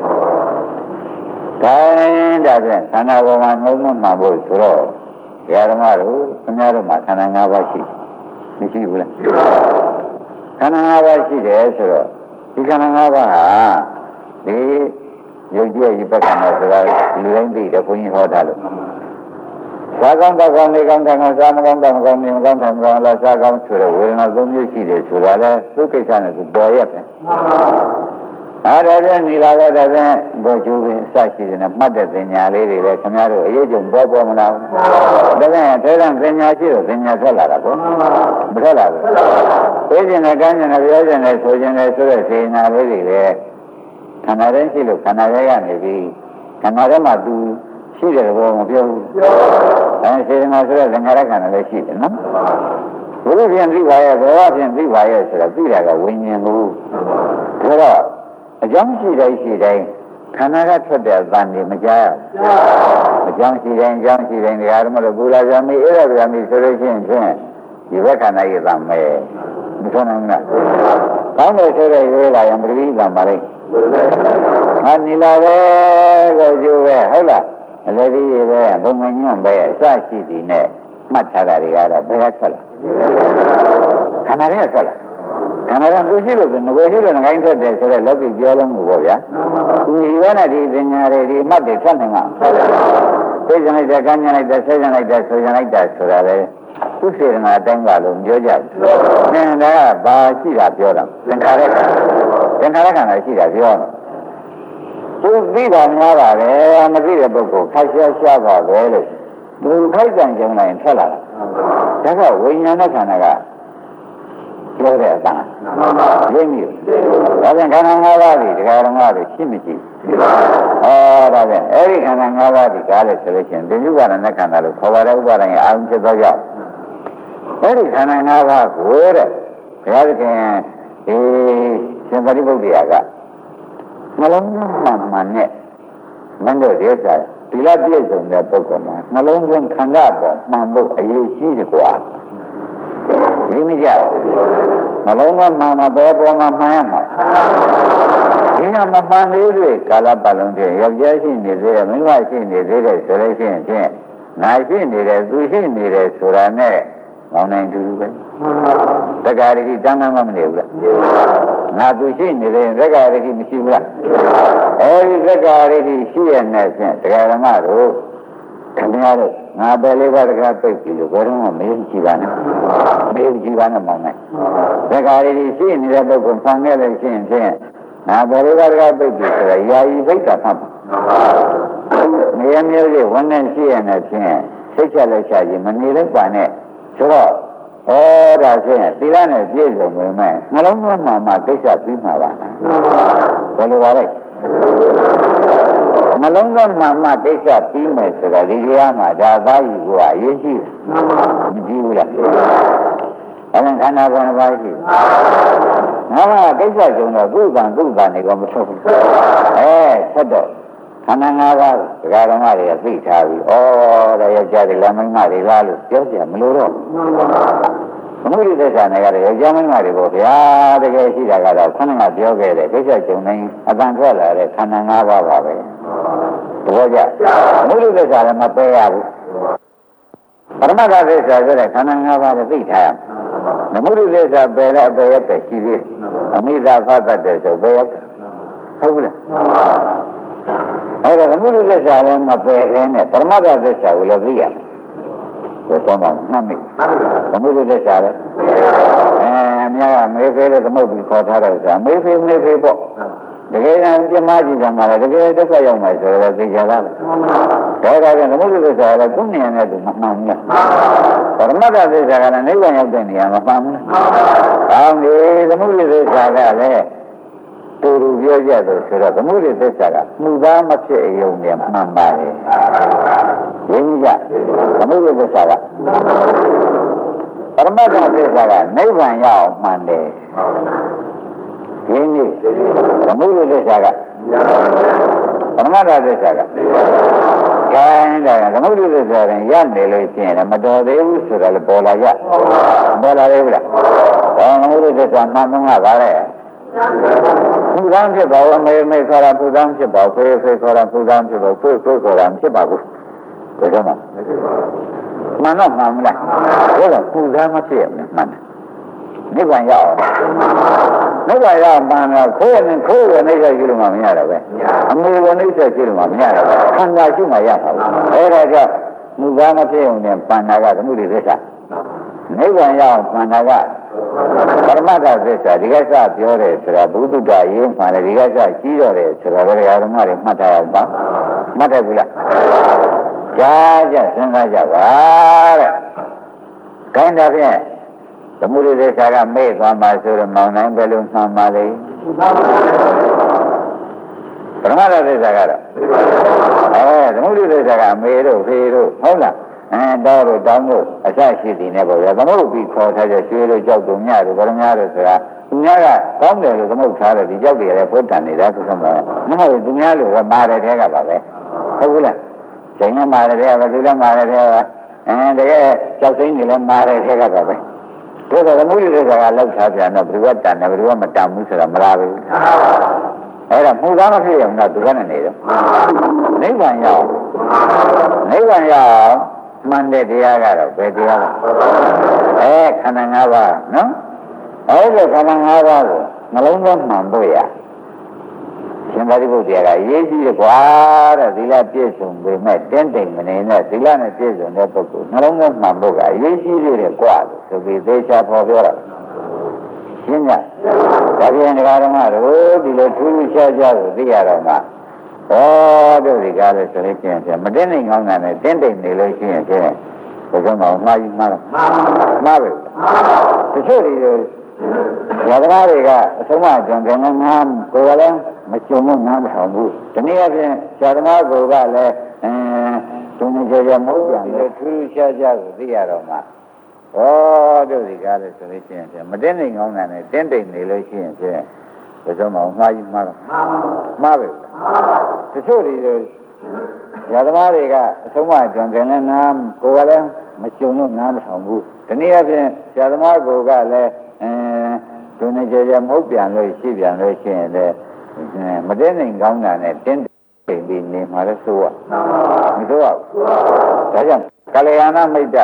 ဒါရင်ဒါဖြင့်ခန္ဓာပေါ်မှာနှလုံးသွင်းမှန်ဖို့ဆိုတော့ဒကာဓမ္မတို့ခင်ဗျားတို့မှာခန္ဓာ၅ပါးရှိမရှိဘူးလားခန္ဓာ၅ပါးရှိတယ်ဆိုတော့ဒီခန္ဓာ၅ပါးဟာဒီရုပ်ကြွရဲ့ပက္ခဏာဆိုတာလူတိုင်းသိတယ်ဘုန်းကြီးဟောတာလို့သာကောင်းတောင်းနေကောင်းတယ်ကောင်းမကောင်းတော့မကောင်းနေမကောင်းတယ်မကောင်းလားသာကောင်းဆိုတော့ဝေဒနာသုံးမျိုးရှိတယ်ဆိုတာလဲသူကိစ္စနဲ့သူပေါ်ရတယ်အားဒါပြန်နေလာတော့ဒါပြန်ဘောကျိုးပင်အစရှိတယ်နဲ့မှတ်တဲ့ပညာလေးတွေလည်းခင်ဗျားတို့အရေးကြုံပေါ်ပေါ်မလားဒါပြန်ထဲကပညာရှိတော့ပညာထွက်လာတာပေါ့မထွက်လာဘူးသိကျင်တဲ့ကမ်းကျင်တဲ့ပြောကျင်တဲ့ဆိုကျင်တဲ့ဆိုတဲ့စေနာလေးတွေလည်းခန္ဓာတိုင်းရှိလို့ခန္ဓာထဲကနေပြီးခန္ဓာထဲမှာသူရှိတယ်ဘောမပြောဘူးအဲစေနာဆိုတဲ့သင်္ခါရခန္ဓာလည်းရှိတယ်နော်ဘုရားပြန်သိပါရဲ့ဘောပြန်သိပါရဲ့ဆိုတော့သိတာကဝိညာဉ်ကိုဒါတော့အကြောင်းရှိတိုင်းရှိတိုင်းခန္ဓာကထွက်တဲ့အသံတွေမကြားရဘူးအကြောင်းရှိတိုင်းအကြောင်းရှိတိုင်းဒီဟာမှလို့ဘူလာဇာမီအဲ့ဒါဇာမီဆိုလို့ရှိရင်ဖြင့်ဒီဘက်ခန္ဓာရဲ့သံမဲမဆုံးနိုင်ဘူးလားကောင်းတယ်ဆိုတဲ့ရေးလာရင်ပရိသံပါလိမ့်ဟာနီလာပဲကိုကျိုးပဲဟုတ်လားအလေဒီပဲဘုံမညွန့်ပဲအစရှိသည်နဲ့မှတ်ထားတာတွေကတော့ဘယ်ကထွက်လာခန္ဓာရဲ့ထွက်လာခန္ဓာကကိုရှိလို့ငကိုရှိလို့ငိုင်းထွက်တယ်ဆိုတော့လောကီပြောလုံးကိုပေါ့ဗျာဒီဝနာဒီပညာတွေဒီမှတ်တွေထွက်နေမှာသိကြလိုက်တဲ့ကမ်းကြလိုက်တဲ့ဆဲကြလိုက်တဲ့ဆိုကြလိုက်တဲ့ဆိုတာလေသူစေတနာတိုင်းကလို့ပြောကြတယ်။နင်ကဘာရှိတာပြောတာသင်္ခါရခန္ဓာသင်္ခါရခန္ဓာရှိတာပြောတယ်။သူသိတာများပါပဲမသိတဲ့ပုဂ္ဂိုလ်ခိုက်ရှားရှားပါပဲလို့သူခိုက်ကြံကြုံလိုက်ထွက်လာတာ။ဒါကဝိညာဉ်နဲ့ခန္ဓာကပြောတဲ့အတန်ရင်းမြစ်ဒါပြန်ခန္ဓာ၅ပါးကြီးတရားတော်ငါတွေရှိမရှိဟောဒါပြန်အဲ့ဒီခန္ဓာ၅ပါးကြီးကားလို့ဆိုလို့ရှိရင်ဒီဥပါဒနဲ့ခန္ဓာလို့ခေါ်ပါတဲ့ဥပါဒရဲ့အာရုံဖြစ်သောကြောင့်အဲ့ဒီခန္ဓာ၅ပါးကိုတဲ့ဘုရားသခင်ဒီရှင်သာရိပုတ္တရာကနှလုံးသွင်းမှန်မှန်နဲ့မင်းတို့ရဲ့စာဒီလပြည့်စုံတဲ့ပုဂ္ဂိုလ်မှာနှလုံးသွင်းခန္ဓာပေါ်မှန်ဖို့အရေးကြီးတယ်ကွာဒီမကြနှလုံးသွင်းမှန်မှာပေါ်ပေါ်မှာမှန်ရမှာဒီကမမှန်သေးသေးကာလပတ်လုံးတည်းယောက်ျားရှိနေသေးတယ်မိန်းမရှိနေသေးတယ်ဆိုလို့ရှိရင်ဖြင့်ငါရှိနေတယ်သူရှိနေတယ်ဆိုတာနဲ့မောင်းနိုင်တူပဲသက္ကာရတိတန်းတန်းမနေဘူးလားငါသူရှိနေတယ်သက္ကာရတိမရှိဘူးလားအဲဒီသက္ကာရတိရှိရတဲ့ဖြင့်တရားဓမ္မတို့ခင်ဗျားတို့ငါပဲလေးပါးတကားပိတ်ပြီလို့ဘယ်တော့မှမေးကြည့်ပါနဲ့မေးကြည့်ပါနဲ့မောင်းနိုင်သက္ကာရတိရှိနေတဲ့ပုဂ္ဂိုလ်ဆံခဲ့လို့ရှိရင်ဖြင့်ငါပဲလေးပါးတကားပိတ်ပြီဆိုတော့ယာယီပိတ်တာမှတ်ပါနေရမျိုးကြီးဝန်နဲ့ရှိရတဲ့ဖြင့်စိတ်ချလက်ချကြီးမနေလိုက်ပါနဲ့ဆိုတော့ဩဒါဖြင့်သီလနဲ့ပြည့်စုံပေမဲ့နှလုံးသွင်းမှမှကိစ္စပြီးမှာပါဘယ်လိုပါလဲနှလုံးသွင်းမှမှကိစ္စပြီးမယ်ဆိုတော့ဒီတရားမှာဒါသားကြီးကအရေးကြီးတယ်မကြည့်ဘူးလားအဲ့ဒါခန္ဓာကိုယ်တစ်ပါးရှိငါကကိစ္စကြုံတော့သူ့ကံသူ့ကံနေကောမထုတ်ဘူးအဲဆက်တော့ခန္ဓာ၅ပါးဒကာဓမ္မတွေကသိထားပြီ။ဩဒါယောက်ျားတွေလည်းမိန်းမတွေလားလို့ပြောကြမလို့တော့ဘုမှုရိသစ္စာနဲ့ကလည်းယောက်ျားမိန်းမတွေပေါ့ဗျာတကယ်ရှိတာကတော့ခဏကပြောခဲ့တယ်ကိစ္စကြုံနေအတန်ထွက်လာတဲ့ခန္ဓာ၅ပါးပါပဲ။သဘောကျဘုမှုရိသစ္စာလည်းမပယ်ရဘူး။ပရမတ္ထသစ္စာဆိုတဲ့ခန္ဓာ၅ပါးကိုသိထားရမယ်။ဘုမှုရိသစ္စာပယ်တဲ့အပယ်ရတဲ့ရှိသေးတယ်။အမိသာဖတ်တတ်တယ်ဆိုပယ်ရဟုတ်ဘူးလား။အဲ့ဒါသမုဒိသစ္စာလည်းမပယ်ရင်းနဲ့ပရမတ္ထသစ္စာကိုလည်းသိရတယ်။ဘယ်တော့မှမှတ်မိသမုဒိသစ္စာလည်းအဲအများကမေဖေးလို့သမုဒ္ဒိခေါ်ထားတဲ့ဥစ္စာမေဖေးမေဖေးပေါ့တကယ်တမ်းပြမကြည့်ကြမှာလည်းတကယ်ဒုက္ခရောက်မှဆိုတော့သိကြတာလေ။ဒါကြောင့်သမုဒိသစ္စာလည်းသူ့နေရာနဲ့သူမမှန်ဘူး။ပရမတ္ထသစ္စာကလည်းနိဗ္ဗာန်ရောက်တဲ့နေရာမှာမှန်ဘူး။ကောင်းပြီသမုဒိသစ္စာကလည်းတူတူပြောကြတယ်ဆိုတော့သမုဒိသစ္စာကမှုသားမဖြစ်အယုံနဲ့မှန်ပါလေ။ရင်းကြသမုဒိသစ္စာကပရမတ္ထသစ္စာကနိဗ္ဗာန်ရောက်မှန်တယ်။ရင်းနေသမုဒိသစ္စာကပရမတ္ထသစ္စာကကျန်တယ်သမုဒိသစ္စာရင်ရနေလို့ရှိရင်မတော်သေးဘူးဆိုတော့ပေါ်လာကြပေါ်လာသေးဘူးလား။ဒါသမုဒိသစ္စာမှန်မှန်ကပါလေ။ဘုရားဖြစ်ပါဦးအမေမေခေါ်တာဘုရားဖြစ်ပါဦးဖေဖေခေါ်တာဘုရားဖြစ်ပါဦးဖေဖေခေါ်တာဖြစ်ပါဘူးဘယ်တော့မှမှန်တော့မှန်မလားဘယ်တော့ဘုရားမဖြစ်ရမှန်တယ်နိဗ္ဗာန်ရောက်နိဗ္ဗာန်ရောက်မှန်တော့ခိုးရင်ခိုးရနေကြရှိလို့မှမရတော့ပဲအမေကိုနေဆက်ရှိလို့မှမရတော့ဘူးခန္ဓာရှိမှရပါဘူးအဲဒါကြောင့်ဘုရားမဖြစ်ုံနဲ့ပန္နာကသမုဒိသစ္စာနိဗ္ဗာန်ရောက်ပန္နာကပရမတ္ထသစ္စာဒီကစပြောတယ်ဆိုတာဘုဒ္ဓတာရေးမှလည်းဒီကစကြီးတော့တယ်ဆိုတာဘယ်လိုဓမ္မတွေမှတ်ထားအောင်ပါမှတ်တယ်ဘူးလားကြားကြစဉ်းစားကြပါတဲ့ခိုင်းတာဖြင့်သမုဒိသစ္စာကမေ့သွားမှာဆိုတော့မောင်နိုင်ပဲလို့မှန်ပါလေပရမတ္ထသစ္စာကတော့အဲသမုဒိသစ္စာကမေတို့ဖေတို့ဟုတ်လားအဲတော့တော့တောင်းလို့အစရှိသည်နဲ့ပေါ့ဗျာသမုဒ္ဒပြီးခေါ်ထားတဲ့ရွှေတို့ကြောက်တို့မြတို့ဗရမများတို့ဆိုတာသူများကကောင်းတယ်လို့သမုဒ္ဒထားတယ်ဒီကြောက်တွေလည်းဖွင့်တန်နေတာသူကမှမဟုတ်ဘူးသူများလို့မာတဲ့တဲကပါပဲဟုတ်ဘူးလားချိန်နဲ့မာတဲ့တဲကပဲသူလည်းမာတဲ့တဲကအဲတကယ်ကြောက်စိမ့်နေလည်းမာတဲ့တဲကပါပဲဒါဆိုသမုဒ္ဒတွေကလောက်ထားပြန်တော့ဘယ်သူကတန်တယ်ဘယ်သူကမတန်ဘူးဆိုတာမလားဘူးအဲ့ဒါမှုသားမဖြစ်အောင်တော့သူကနေနေတော့နိဗ္ဗာန်ရောက်နိဗ္ဗာန်ရောက်မှန်တဲ့တရားကတော့ဘယ်တရားလဲအဲခန္ဓာ၅ပါးနော်အဲဒီခန္ဓာ၅ပါးကိုနှလုံးသွင်းမှန်ဖို့ရရှင်သာရိပုတ္တရာကရေးကြည့်ရကွာတဲ့သီလပြည့်စုံပေမဲ့တင်းတိမ်မနေနဲ့သီလနဲ့ပြည့်စုံတဲ့ပုဂ္ဂိုလ်နှလုံးသွင်းမှန်ဖို့ကအရေးကြီးတယ်ကွာလို့ဆိုပြီးသေချာပေါ်ပြောတာရှင်းကြဒါပြန်တရားဓမ္မတို့ဒီလိုထူးထူးခြားခြားကိုသိရတော့မှဩတို့ဒီကားလဲဆိုရင်ပြန်ပြန်မတင်းနိုင်ကောင်းတာနဲ့တင်းတိမ်နေလို့ရှိရင်ဖြင့်ဘယ်တော့မှမှားယူမှားတော့မှားပဲတချို့တွေရာဇနာတွေကအဆုံးမကြံကြံငါကိုယ်ကလည်းမကြုံမနားမဆောင်ဘူးဒီနေ့အပြင်ရာဇနာကိုကလည်းအင်းသူနေကြရမဟုတ်ပြန်လို့ထူးခြားခြားကိုသိရတော့မှဩတို့ဒီကားလဲဆိုရင်ပြန်ပြန်မတင်းနိုင်ကောင်းတာနဲ့တင်းတိမ်နေလို့ရှိရင်ဖြင့်ဘယ်တော့မှမှားယူမှားတော့မှားပဲတချို့တွေရာသမားတွေကအဆုံးမကြံကြံနဲ့နားကိုယ်ကလည်းမကြုံလို့နားမဆောင်ဘူးဒီနေ့အပြင်ရာသမားကိုကလည်းအင်းသူနေကြရမဟုတ်ပြန်လို့ရှိပြန်လို့ရှိရင်လည်းမတင်းနိုင်ကောင်းတာနဲ့တင်းတိမ်ပြီးနေမှာလဲဆိုရမဆိုရဒါကြောင့်ကလျာဏမိတ်္တ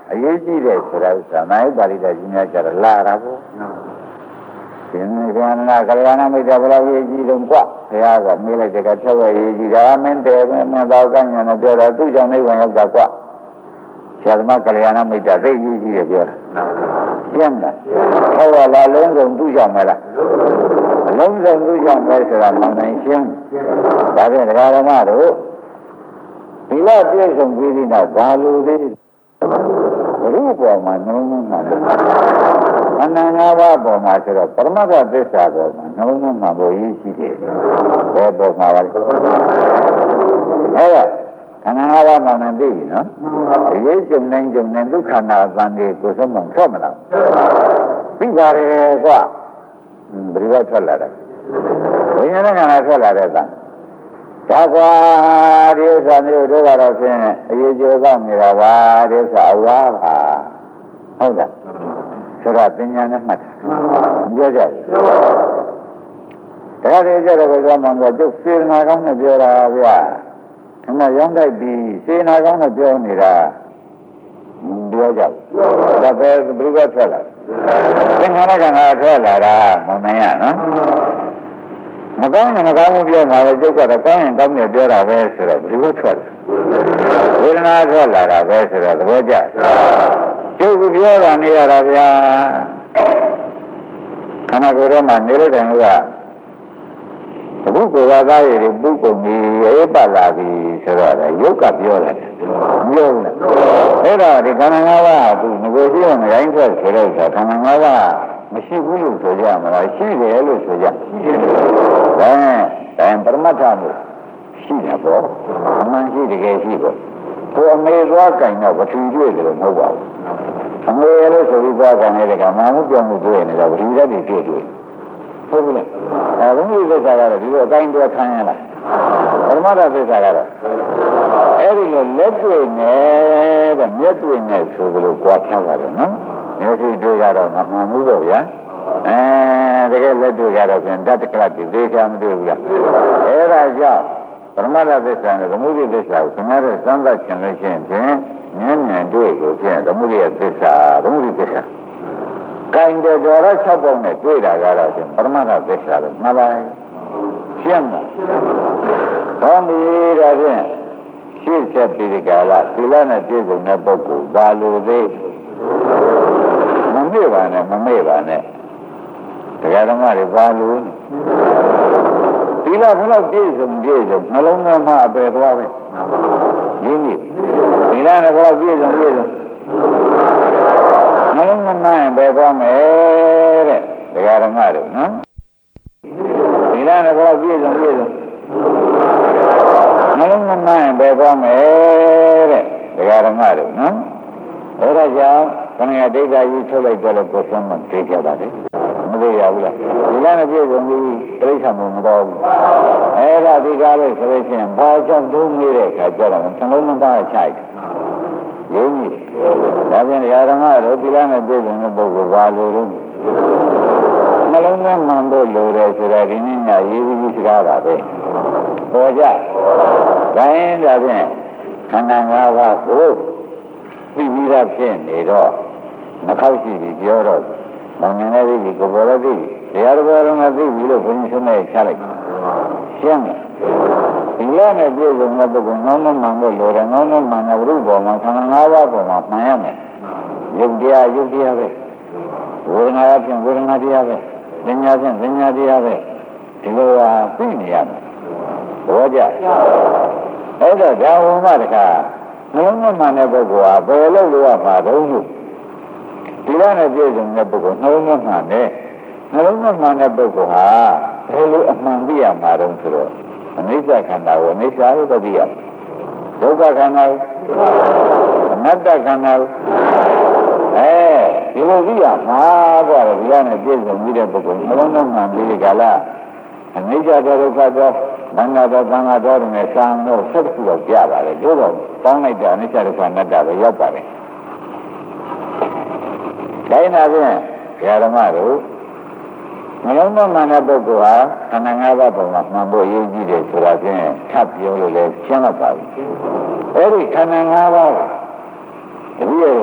အရေးကြီးတယ်ဆိုတာဥစ္စာနာယပါဠိတော်ကြီးများကြတော့လာတာပေါ့ဒီနေ့ကနာကလျာဏမိတ်တာဘယ်လိုရေးကြည့်တော့ကွဘုရားကမေးလိုက်တဲ့ကဖြတ်ဝဲရေးကြည့်တာမင်းတယ်မင်းတော်ကညာနဲ့ပြောတာသူ့ကြောင့်နိဗ္ဗာန်ရောက်တာကွဆရာသမားကလျာဏမိတ်တာသိရေးကြည့်ရပြောတာရှင်းလားဟောလာလုံးစုံသူ့ကြောင့်မလားအလုံးစုံသူ့ကြောင့်ပဲဆိုတာမှန်တယ်ရှင်းဒါဖြင့်ဒကာဓမ္မတို့ဒီလောက်ပြည့်စုံပြီးဒီနောက်ဘာလို့လဲဘုရားပေါ်မှာနှလုံးသွင်းမှာလဲခန္ဓာ၅ပါးပေါ်မှာဆိုတော့ပရမတ္ထသစ္စာပေါ်မှာနှလုံးသွင်းမှာဘုရားရှိတယ်ဘယ်ပေါ်မှာပါလဲဟုတ်လားခန္ဓာ၅ပါးမှာသိပြီနော်အရေးကြုံနိုင်ကြုံနိုင်ဒုက္ခနာအပန်းတွေကိုသုံးမှထွက်မလားသိပါတယ်ကွာဘယ်လိုထွက်လာတယ်ဝိညာဉ်နဲ့ခန္ဓာထွက်လာတဲ့ကဒါကွာဒီဥစ္စာမျိုးတို့ကတော့ဖြင့်အရေးကြီးသောနေတာပါဒီဥစ္စာအဝါပါဟုတ်လားဆိုတော့ပညာနဲ့မှတ်ပြောကြတယ်ဒါတွေကြတော့ဘုရားမှန်တော့ကျုပ်စေနာကောင်းနဲ့ပြောတာဗျာခဏရောင်းတိုက်ပြီးစေနာကောင်းနဲ့ပြောနေတာပြောကြဘူးဒါပဲဘယ်လိုထွက်လာသင်္ခါရကံကထွက်လာတာမမင်းရနော်မကောင်းရင်မကောင်းဘူးပြောမှာပဲကျုပ်ကတော့ကောင်းရင်ကောင်းတယ်ပြောတာပဲဆိုတော့ဘယ်လိုထွက်လဲဝေဒနာထွက်လာတာပဲဆိုတော့သဘောကျကျုပ်ကပြောတာနေရတာဗျာခန္ဓာကိုယ်ထဲမှာနေလို့တယ်ကဘုကိုယ်ကသားရည်ပုဂ္ဂိုလ်ကြီးရေးပတ်လာပြီဆိုတော့လေယုတ်ကပြောတယ်ပြောတယ်အဲ့တော့ဒီခန္ဓာ၅ပါးသူငကိုရှိအောင်ငိုင်းထွက်ဆိုတော့ခန္ဓာ၅ပါးမရှိဘူးလို့ဆိုကြမလားရှိတယ်လို့ဆိုကြဒါနဲ့ဒါပရမတ္ထလို့ရှိတယ်ပေါ့အမှန်ရှိတကယ်ရှိပေါ့ကိုအမေသွားကြိုင်တော့ပထူတွေ့တယ်လို့မဟုတ်ပါဘူးအမေလို့ဆိုပြီးသွားကြတဲ့ကမာမှုပြောင်းမှုတွေ့နေတော့ပထူရက်တွေတွေ့တွေ့ဟုတ်ဘူးလားအဲဘုရားသစ္စာကတော့ဒီလိုအတိုင်းတွဲခံရလားပရမတ္ထသစ္စာကတော့အဲ့ဒီလိုလက်တွေ့နဲ့တဲ့မျက်တွေ့နဲ့ဆိုလို့ကြွားဖြတ်ပါတယ်နော်မျက်စိတွေ့ရတော့မမှန်ဘူးပေါ့ဗျာအဲတကယ်လက်တွေ့ရတော့ပြန်တတ်တကလတ်ဒီသေးချာမတွေ့ဘူးလားအဲ့ဒါကြောင့်ပရမတ္ထသစ္စာနဲ့သမုဒိသစ္စာကိုခင်ဗျားတို့စမ်းသပ်ခြင်းလို့ရှိရင်ဖြင့်ဉာဏ်ဉာဏ်တွေ့ကိုဖြင့်သမုဒိယသစ္စာသမုဒိသစ္စာကိုင်တဲ့တော်ရ၆ပုံနဲ့တွေ့တာကတော့ဖြင့်ပရမတ္ထသစ္စာလို့မှတ်လိုက်ရှင်းလားဘောမီဒါဖြင့်ရှင်းချက်ပြီးဒီကလာသီလနဲ့ပြည့်စုံတဲ့ပုဂ္ဂိုလ်ဘာလို့သေးမမေ့ပါနဲ့မမေ့ပါနဲ့တရားဓမ္မတွေဘာလို့သီလဘယ်လောက်ပြည့်စုံပြည့်စုံနှလုံးသားမှာအပယ်သွားပဲရင်းကြီးသီလနဲ့ဘယ်လောက်ပြည့်စုံပြည့်စုံနှလုံးသားမှာပဲသွားမယ်တဲ့တရားဓမ္မတွေနော်သီလနဲ့ဘယ်လောက်ပြည့်စုံပြည့်စုံနှလုံးသားမှာပဲသွားမယ်တဲ့တရားဓမ္မတွေနော်အဲ့ဒါကြောင့်ခဏဒိဋ္ဌာကြီးထုတ်လိုက်တော့ကိုယ်ဆုံးမသိကြပါနဲ့မသိရဘူးလားဒီလားနဲ့ပြည့်စုံပြီးပြိဋ္ဌာန်မတော်ဘူးအဲ့ဒါဒီကားလို့ဆိုလို့ရှိရင်ဘာကြောင့်သုံးနေတဲ့အခါကျတော့သံလုံးမသားချိုက်ရင်းကြီးဒါပြန်ဓမ္မတို့ဒီလားနဲ့ပြည့်စုံတဲ့ပုဂ္ဂိုလ်ဘာလို့လဲနှလုံးသားမှန်ဖို့လိုတယ်ဆိုတာဒီနေ့ညရေးပြီးစကားပါပဲပေါ်ကြဒါရင်ဒါဖြင့်ခန္ဓာ၅ပါးကိုပြီးပြီးသားဖြစ်နေတော့နှောက်ရှိပြီးပြောတော့မောင်ငယ်လေးကြီးကိုပေါ်ရသည်တရားတော်တော်နဲ့သိပြီလို့ဘုန်းကြီးဆုံးနဲ့ချလိုက်ရှင်းတယ်ဒီလိုနဲ့ပြည့်စုံတဲ့ပုဂ္ဂိုလ်ငေါင်းနဲ့မှန်လို့လိုတယ်ငေါင်းနဲ့မှန်တဲ့ဝိပေါ်မှာခန္ဓာ၅ပါးပေါ်မှာမှန်ရမယ်ယုတ်တရားယုတ်တရားပဲဝေဒနာဖြင့်ဝေဒနာတရားပဲဉာဏ်ဖြင့်ဉာဏ်တရားပဲဒီလိုဟာသိနေရမယ်ဘောကြအဲ့တော့ဒါဝမတခါနှလုံးသွင်းမှန်တဲ့ပုဂ္ဂိုလ်ဟာဘယ်လိုလုပ်ရမှာတုံးလို့ဒီလိုနဲ့ပြည့်စုံတဲ့ပုဂ္ဂိုလ်နှလုံးသွင်းမှန်တဲ့နှလုံးသွင်းမှန်တဲ့ပုဂ္ဂိုလ်ဟာဘယ်လိုအမှန်သိရမှာတုံးဆိုတော့အနိစ္စခန္ဓာကိုအနိစ္စလို့သိရဒုက္ခခန္ဓာကိုအနတ္တခန္ဓာကိုအဲဒီလိုသိရမှာပေါ့ဒီလိုနဲ့ပြည့်စုံပြီးတဲ့ပုဂ္ဂိုလ်နှလုံးသွင်းမှန်ပြီးဒီကလာအနိစ္စဒုက္ခသောဘင်္ဂတော်သံဃာတော်တွေနဲ့စာလို့ဆက်ခုတော့ပြပါတယ်တို့တော့တောင်းလိုက်တဲ့အနိစ္စဒုက္ခအနတ္တပဲရောက်ပါတယ်ဒါရင်အပြင်ဘုရားဓမ္မတို့နှလုံးသွင်းမှန်တဲ့ပုဂ္ဂိုလ်ဟာခန္ဓာ၅ပါးပုံမှာမှန်ဖို့ရည်ကြည့်တယ်ဆိုတာဖြင့်ထပ်ပြောလို့လည်းရှင်းတော့ပါဘူးအဲဒီခန္ဓာ၅ပါးတပည့်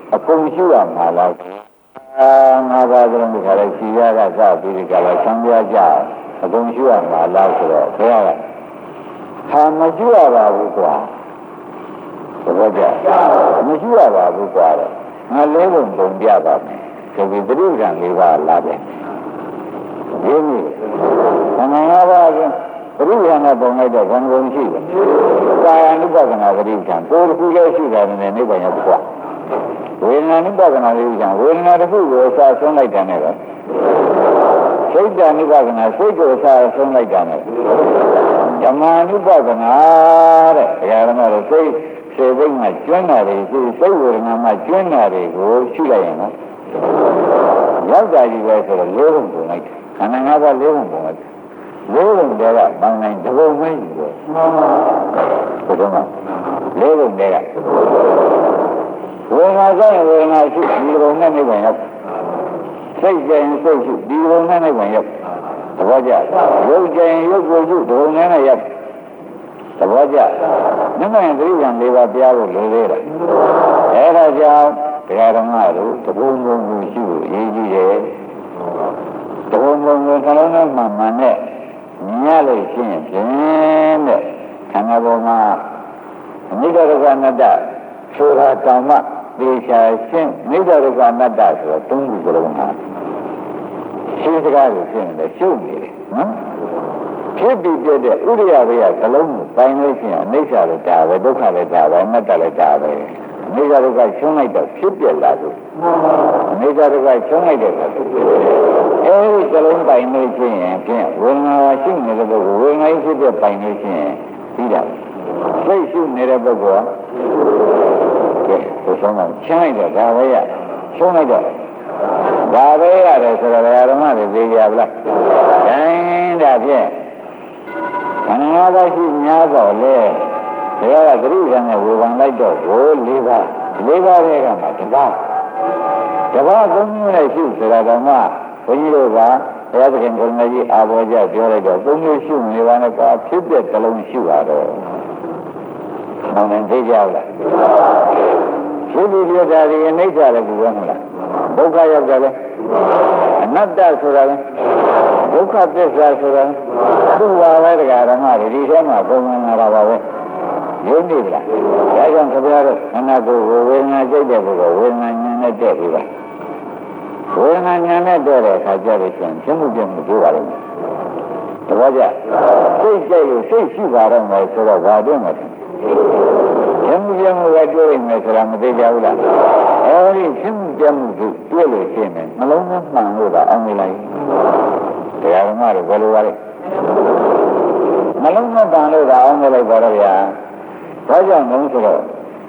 အကုန်ရှိရမှာလားအာငါးပါးလုံးဒီခါလေးရှိရကစပြီးဒီကလာဆံပြကြအကုန်ရှိရမှာလားဆိုတော့ဘုရားကဟာမရှိရပါဘူးကွာသဘောကျမရှိရပါဘူးကွာတော့ငါလေးပုံပုံပြပါမယ်ဆိုပြီးသတိကံလေးပါလာတယ်ဒီနေ့ခန္ဓာငါးပါးကပရိယာနဲ့ပုံလိုက်တော့ဘယ်လိုရှိလဲကာယ ानु ပဒနာပရိက္ခကိုယ်တစ်ခုလေးရှိတာနဲ့နိဗ္ဗာန်ရောက်ကွာဝေဒနာ ानु ပဒနာပရိက္ခဝေဒနာတစ်ခုကိုအစားဆုံးလိုက်တာနဲ့ပဲစိတ် ानु ပဒနာစိတ်ကိုအစားဆုံးလိုက်တာနဲ့ဓမ္မ ानु ပဒနာတဲ့ဘုရားဓမ္မတော်စိတ်စေဘိတ်မှာကျွမ်းတာတွေစိတ်ဝေဒနာမှာကျွမ်းတာတွေကိုရှိလိုက်ရင်နော်ရောက်တာကြီးပဲဆိုတော့လေးပုံပုံလိုက်ခန္ဓာငါးပါးလေးပုံပုံလိုက်လေးပုံတည်းကပေါင်းတိုင်းတစ်ပုံပဲရှိတယ်ဘုရားကလေးပုံတည်းကဝေဒနာဆိုင်ဝေဒနာရှိဒီပုံနဲ့နိဗ္ဗာန်ရောက်စိတ်ကြရင်စိတ်ရှိဒီပုံနဲ့နိဗ္ဗာန်ရောက်သဘောကျရုပ်ကြရင်ရုပ်ကိုရှိဒီပုံနဲ့ရောက်သဘောကျနိဗ္ဗာန်သတိဉာဏ်လေးပါးပြဖို့လိုသေးတယ်အဲဒါကြောင့်ဘုရားဓမ္မတို့တဘုံဘုံကိုရှိဖို့အရေးကြီးတယ်တဘုံဘုံကိုနှလုံးသားမှမှန်နဲ့ညလို့ရှိရင်ဖြင့်တဲ့ခန္ဓာပေါ်မှာအနိစ္စဒုက္ခအနတ္တဆိုတာတောင်မှသေချာရှင်းအနိစ္စဒုက္ခအနတ္တဆိုတော့သုံးခုစလုံးဟာရှင်းစကားကိုရှင်းတယ်ရှုပ်နေတယ်နော်ဖြစ်ပြီးပြတဲ့ဥရိယဘေးကသလုံးကိုပိုင်းလို့ရှိရင်အနိစ္စလည်းဒါပဲဒုက္ခလည်းဒါပဲအနတ္တလည်းဒါပဲအနိစ္စဒုက္ခရှင်းလိုက်တော့ဖြစ်ပြလာလို့အနိစ္စဒုက္ခရှင်းလိုက်တဲ့အခါအဲဒီသလုံးပိုင်းလို့ရှိရင်ဖြင့်ဝေဒနာရှိနေတဲ့ပုဂ္ဂိုလ်ဝေဒနာဖြစ်တဲ့ပိုင်းလို့ရှိရင်ပြီးတာစိတ်ရှိနေတဲ့ပုဂ္ဂိုလ်ကဲဆိုဆုံးတော့ရှင်းလိုက်တော့ဒါပဲရရှင်းလိုက်တော့ဒါပဲရတယ်ဆိုတော့ဓမ္မတွေသိကြဗလားတိုင်းဒါဖြင့်ခန္ဓာပါရှိများတော့လေဒါကသတိရနဲ့ဝေဖန်လိုက်တော့ကိုလေးပါးလေးပါးတဲ့ကမှတပါးတပါးသုံးမျိုးနဲ့ရှိဆိုတာကမှဘုန်းကြီးတို့ကဘုရားသခင်ကိုယ်မကြီးအာဘောကြပြောလိုက်တော့သုံးမျိုးရှိနေပါနဲ့ကွာဖြစ်တဲ့ကလုံးရှိပါတော့မောင်နေသိကြလားဖြစ်ပြီးပြတာဒီအနိစ္စလည်းဘူးပဲမလားဒုက္ခရောက်တယ်လေအနတ္တဆိုတာလေဒုက္ခသစ္စာဆိုတာသူ့ပါပဲတရားဓမ္မတွေဒီထဲမှာပုံမှန်လာတာပါပဲယုံနေပြီလားဒါကြောင့်ခင်ဗျားတို့ခန္ဓာကိုယ်ကိုဝေဒနာကြိတ်တဲ့ပုဂ္ဂိုလ်ဝေဒနာဉာဏ်နဲ့တက်ပြီပါဝေဒနာဉာဏ်နဲ့တက်တဲ့အခါကျတော့ရှင်ဖြစ်မှုပြမှုပြောပါလိမ့်မယ်တပည့်ကြစိတ်ကြိတ်လို့စိတ်ရှိပါတော့မယ်ဆိုတော့ဘာတွေ့မှာဖြစ်မှုပြမှုကတွေ့နေမယ်ဆိုတာမသိကြဘူးလားအဲဒီဖြစ်မှုပြမှုကိုတွေ့လို့ရှိရင်နှလုံးသားမှန်လို့ကအောင်နေလိုက်တရားဓမ္မတွေဘယ်လိုပါလဲနှလုံးသားမှန်လို့ကအောင်နေလိုက်ပါတော့ဗျာဘာကြောင့်လဲဆိုတော့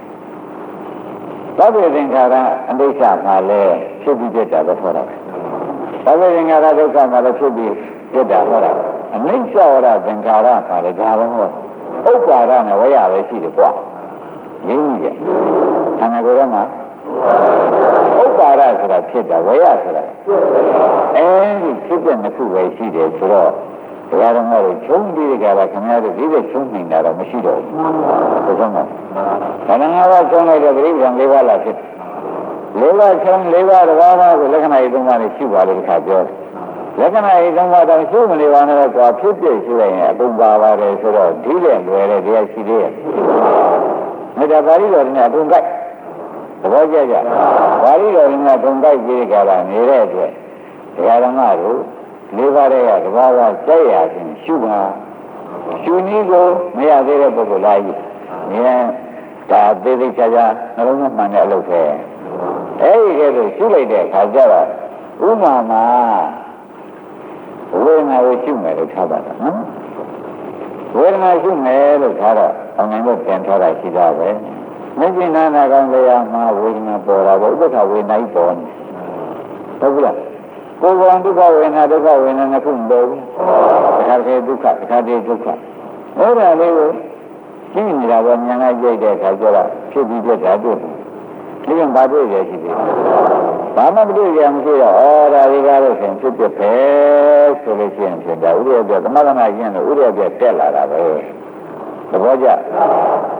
သဗ္ဗေသင်္ခါရအနိစ္စမှာလည်းဖြစ်ပြီးပြတာပဲခေါ်တာပဲသဗ္ဗေသင်္ခါရဒုက္ခမှာလည်းဖြစ်ပြီးပြတာခေါ်တာအနိစ္စဝရသင်္ခါရမှာလည်းဒါပဲဟောဥပ္ပါဒနဲ့ဝရပဲရှိတယ်ကွာရင်းကြီးခန္ဓာကိုယ်ကမှာဥပ္ပါဒဆိုတာဖြစ်တာဝရဆိုတာအဲဒီဖြစ်တဲ့နှစ်ခုပဲရှိတယ်ဆိုတော့ဘုရားတော်ကချုံပြီးကြတာခင်ဗျားတို့ဒီလိုချုံနေတာတော့မရှိတော့ဘူးဘုရားကခန္ဓာငါးပါးချုံလိုက်တဲ့ပြိပံလေးပါးလာဖြစ်လေးပါးချုံလေးပါးတစ်ပါးပါးကိုလက္ခဏာရေးသုံးပါးနဲ့ရှိပါလေတခါပြောလက္ခဏာရေးသုံးပါးတော့ရှိမနေပါနဲ့ကွာဖြစ်ဖြစ်ရှိလိုက်ရင်အကုန်ပါပါတယ်ဆိုတော့ဒီတဲ့လွယ်တဲ့တရားရှိသေးရဲ့မေတ္တာပါဠိတော်နဲ့အကုန်ကြိုက်သဘောကျကြပါဠိတော်နဲ့အကုန်ကြိုက်ပြီးကြတာနေတဲ့အတွက်တရားဓမ္မတို့လေးပါးတဲ့ကတဘာဝကြိုက်ရခြင်းရှုပါရှုနည်းကိုမရသေးတဲ့ပုဂ္ဂိုလ်လားကြီးဉာဏ်ဒါသေးသေးချာချာနှလုံးသားမှန်တဲ့အလုပ်ပဲအဲဒီကဲဆိုရှုလိုက်တဲ့အခါကျတော့ဥမာမှာဝေဒနာကိုရှုမယ်လို့ထားတာနော်ဝေဒနာရှုမယ်လို့ထားတော့အောင်နိုင်လို့ပြန်ထားတာရှိတာပဲမကျင်နာနာကောင်တရားမှာဝေဒနာပေါ်တာပေါ့ဥပ္ပခဝေဒနာကြီးပေါ်နေဟုတ်ပြီလားကိုယ်ကဒုက္ခဝေဒနာဒုက္ခဝေဒနာနှစ်ခုမပေါ်ဘူးတခါတည်းဒုက္ခတခါတည်းဒုက္ခအဲ့ဒါလေးကိုရှင်းနေတာပဲဉာဏ်နဲ့ကြိတ်တဲ့အခါကျတော့ဖြစ်ပြီးပြတာတွေ့ဒီကဘာတွေ့ရရှိသေးလဲဘာမှမတွေ့ရမရှိတော့ဩဒါဒီကားလို့ရှင်ဖြစ်ဖြစ်ပဲဆိုလို့ရှိရင်ဖြစ်တာဥရိယပြသမဂနာကျင့်လို့ဥရိယပြတက်လာတာပဲသဘောကျ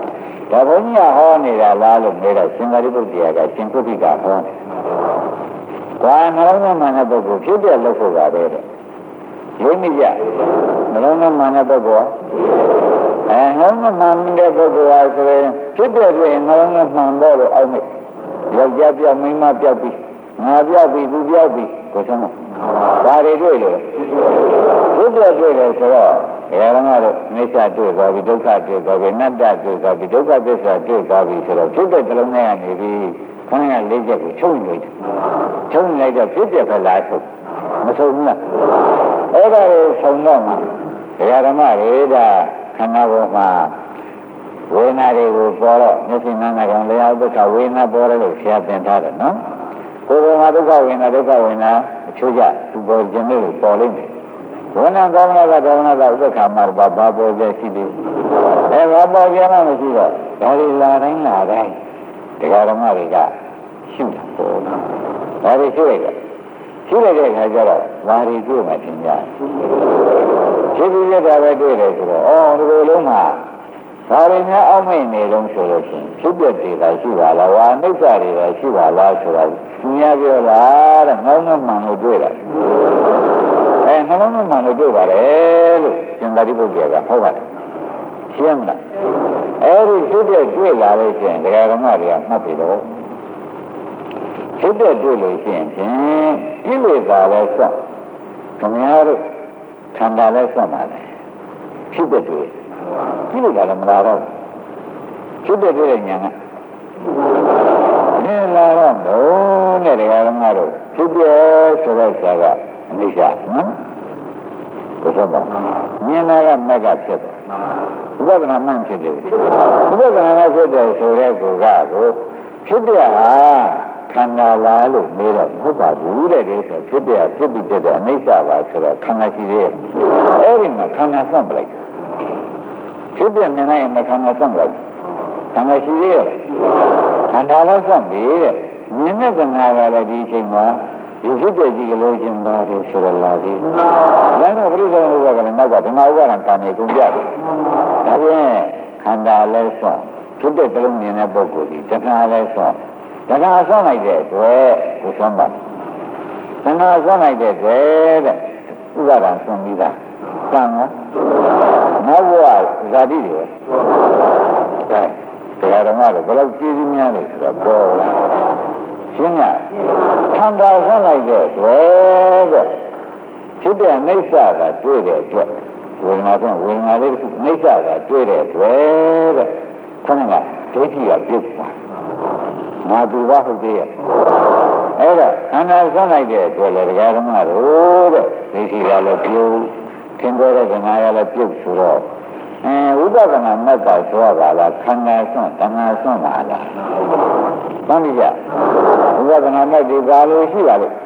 ဒါဘုန်းကြီးကဟောနေတာလားလို့မေးတော့ရှင်သာရိပုတ္တရာကရှင်ကုဋ္ဌိကဟောတယ်။ဘာနှလုံးသွင်းမှန်တဲ့ပုဂ္ဂိုလ်ဖြစ်ပြလို့ဖို့ပါပဲတဲ့။ရိပ်မိကြနှလုံးသွင်းမှန်တဲ့ပုဂ္ဂိုလ်အဲနှလုံးသွင်းမှန်တဲ့ပုဂ္ဂိုလ်ဟာဆိုရင်ဖြစ်ပြဆိုရင်နှလုံးသွင်းမှန်တော့လို့အောက်မိယောက်ျားပြောက်မိန်းမပြောက်ပြီးငါပြောက်ပြီးသူပြောက်ပြီးကိုဆုံးတော့ဒါတွေတွေ့လို့ဖြစ်ပြတွေ့တယ်ဆိုတော့ဘယ်တော့မှတော့အိစ္ဆာတွေ့သွားပြီဒုက္ခတွေ့သွားပြီအနတ္တတွေ့သွားပြီဒုက္ခသစ္စာတွေ့သွားပြီဆိုတော့ဖြစ်တဲ့တလုံးနဲ့ကနေပြီးခန္ဓာလေးချက်ကိုချုပ်လိုက်တယ်ချုပ်လိုက်တော့ဖြစ်ပြခလားချုပ်မဆုံးဘူးလားအဲ့ဒါကိုဆုံးတော့မှဘုရားဓမ္မတွေဒါခန္ဓာပေါ်မှာဝေဒနာတွေကိုပေါ်တော့မျက်စိနာနာကောင်လျှောက်ဒုက္ခဝေဒနာပေါ်တယ်လို့ဆရာသင်ထားတယ်နော်ကိုယ်ကဒုက္ခဝေဒနာဒုက္ခဝေဒနာအချို့ကြသူပေါ်ခြင်းလို့ပေါ်လိမ့်မယ်ဝိညာဉ်ကောင်းလာတဲ့ကောင်းလာတဲ့ဥပ္ပခါမှာဘာဘာပေါ်ကြရှိသေးအဲဘာပေါ်ကြမှမရှိတော့ဒါတွေလာတိုင်းလာတိုင်းတရားဓမ္မတွေကရှုတာပေါ်တာဒါတွေရှုလိုက်တယ်ရှုလိုက်တဲ့အခါကျတော့ဘာတွေတွေ့မှသင်ကြရှင်းပြီးရတာပဲတွေ့တယ်ဆိုတော့အော်ဒီလိုလုံးမှာဘာတွေများအောက်မိတ်နေလုံးဆိုလို့ရှိရင်ဖြစ်ပျက်တွေကရှိပါလားဝါနှိမ့်စာတွေကရှိပါလားဆိုတော့သူများပြောတာတဲ့ငေါင်းငေါင်းမှန်လို့တွေ့တာအဲနှလုံးသွင်းမှန်လို့တွေ့ပါတယ်လို့ရှင်သာရိပုတ္တရာကဟောပါတယ်ရှင်းမလားအဲဒီဖြစ်တဲ့တွေ့လာလို့ရှိရင်တရားဓမ္မတွေကမှတ်ပြီတော့ဖြစ်တဲ့တွေ့လို့ရှိရင်ဖြင့်ကိလေသာလည်းစောင့်ခင်ဗျားတို့ခန္ဓာလည်းစောင့်ပါလေဖြစ်တဲ့တွေ့ကိလေသာလည်းမလာတော့ဖြစ်တဲ့တွေ့တဲ့ဉာဏ်ကနေလာတော့တော့နဲ့တရားဓမ္မတို့ဖြစ်တဲ့ဆိုတဲ့ဆရာကအနိစ္စနော်ဘုရားမြင်လာကမက်ကဖြစ်တယ်ဥပဒနာမှန်ဖြစ်တယ်ဥပဒနာကဖြစ်တယ်ဆိုတဲ့ကိုကကိုဖြစ်တဲ့ဟာခန္ဓာလားလို့မေးတော့မဟုတ်ပါဘူးတဲ့ဒီဆိုဖြစ်တဲ့ဖြစ်ပြီးဖြစ်တဲ့အနိစ္စပါဆိုတော့ခန္ဓာရှိသေးတယ်အဲ့ဒီမှာခန္ဓာဆက်ပလိုက်ဖြစ်တဲ့မြင်လိုက်ရင်ခန္ဓာဆက်ပလိုက်ခန္ဓာရှိသေးတယ်ခန္ဓာလည်းဆက်ပြီးတဲ့မြင်တဲ့ခန္ဓာကလည်းဒီအချိန်မှာဒီဖြစ်တဲ့ကြီးကလေးချင်းပါတယ်ဆိုရလာပြီ။ဒါတော့ပြိဿဥပ္ပါကလည်းနောက်ကဓမ္မဥပ္ပါကံကံနေကုန်ကြတယ်။ဒါပြင်ခန္ဓာလည်းဆော့ဖြစ်တဲ့တလုံးမြင်တဲ့ပုဂ္ဂိုလ်ကြီးတဏှာလည်းဆော့တဏှာဆော့လိုက်တဲ့အတွက်ကိုဆုံးပါတဏှာဆော့လိုက်တဲ့အတွက်တဲ့ဥပ္ပါကံဆုံးပြီးသား။ကံရောနောက်ဘဝဇာတိတွေဒါတရားဓမ္မတွေဘယ်လောက်ကြီးကြီးများလဲဆိုတော့ပေါ်လာရှင်းလားခန္ဓာဆက်လိုက်တဲ့တွေ့တဲ့ဖြစ်တဲ့အိဋ္ဌာကတွေ့တဲ့အတွက်ဝေဒနာကဝေဒနာလေးအိဋ္ဌာကတွေ့တဲ့တွေ့တဲ့ခဏကဒိဋ္ဌိကပြုတ်သွားငါသူကဟုတ်သေးရဲ့အဲ့ဒါခန္ဓာဆက်လိုက်တဲ့အတွက်လေတရားဓမ္မတို့တဲ့ဒိဋ္ဌိကလည်းပြုတ်သင်္ဘောတဲ့ခန္ဓာကလည်းပြုတ်ဆိုတော့အဲဝိပဿနာမက်ကသွားပါလားခန္ဓာဆွန့်တဏှာဆွန့်ပါလားမှန်ပြီကြဝိပဿနာမက်ဒီပါလို့ရှိပါလို့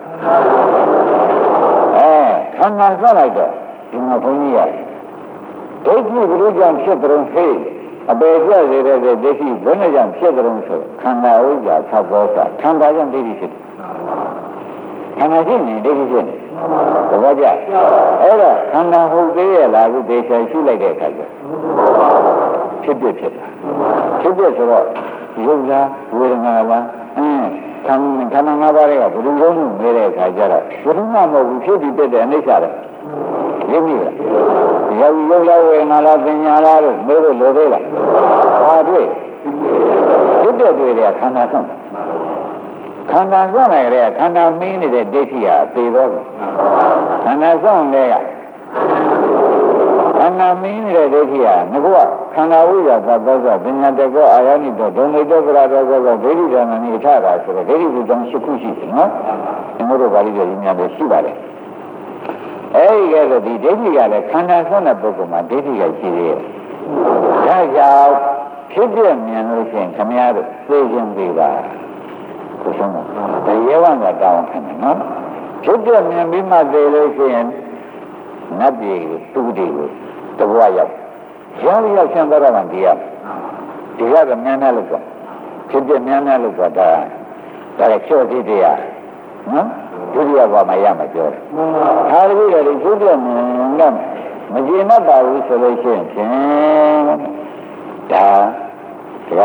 အဲခန္ဓာဆွန့်လိုက်တော့ဒီမှာဘုန်းကြီးရဒိဋ္ဌိဘုရားကြောင့်ဖြစ်တဲ့ဟေးအပေပြစေတဲ့ဒိဋ္ဌိဘယ်နဲ့ကြောင့်ဖြစ်တဲ့ဆိုခန္ဓာဥစ္စာသဘောစာခန္ဓာကြောင့်ဒိဋ္ဌိဖြစ်တယ်ခန္ဓာရှိနေဒိဋ္ဌိဖြစ်နေသဘောကျအဲ့တော့ခန္ဓာဟုတ်သေးရဲ့လားခုဒေချာရှိလိုက်တဲ့အခါကျဖြစ်ဖြစ်ဖြစ်တာဖြစ်ဖြစ်ဆိုတော့ရုပ်လားဝေဒနာလားအင်းခန္ဓာခန္ဓာ၅ပါးတွေကဘုရုံးလုံးနေတဲ့အခါကျတော့ဘုရုံးမမဟုတ်ဘူးဖြစ်ပြီးပြတဲ့အနိစ္စတယ်ရင်းပြီလားရုပ်ရုပ်လားဝေဒနာလားပညာလားလို့မေးလို့လိုသေးလားဟာတွေ့ဖြစ်တဲ့တွေ့တဲ့ခန္ဓာဆုံးခန္ဓာဆောင်လိုက်တဲ့ခန္ဓာမင်းနေတဲ့ဒိဋ္ဌိဟာသေတော့ခန္ဓာဆောင်တဲ့ကခန္ဓာမင်းနေတဲ့ဒိဋ္ဌိဟာငါကခန္ဓာဝိဇ္ဇာသဘောဆိုပညာတကောအာယနိတောဒုံမိတောကရာတောဆိုဒိဋ္ဌိဓမ္မနိထတာဆိုတော့ဒိဋ္ဌိကိုကြောင့်ရှစ်ခုရှိတယ်နော်ဒီလိုတော့ဗာလိတော်ကြီးများလည်းရှိပါတယ်အဲဒီကဲဆိုဒီဒိဋ္ဌိကလည်းခန္ဓာဆောင်တဲ့ပုဂ္ဂိုလ်မှာဒိဋ္ဌိကရှိသေးတယ်ဒါကြောင့်ဖြစ်ပြမြင်လို့ရှိရင်ခမည်းတော်သိခြင်းသေးပါကိုဆုံးတော့တရားဝံကတောင်းခံတယ်နော်ဖြစ်ပြမြင်ပြီးမှသိလို့ရှိရင်နတ်ပြည်ကိုသူ့ဒီကိုတဘွားရောက်ရောက်ရောက်ဆင်းသွားတော့မှဒီကဒီကကမြန်နေလို့ပေါ့ဖြစ်ပြမြန်နေလို့ပေါ့ဒါဒါလည်းချော့သေးတယ်နော်ဒုတိယဘဝမှာရမှာပြောတယ်ဒါတည်းကလည်းဖြစ်ပြမြင်တော့မကျေနပ်ပါဘူးဆိုလို့ရှိရင်ဖြင့်ဒါဒကာ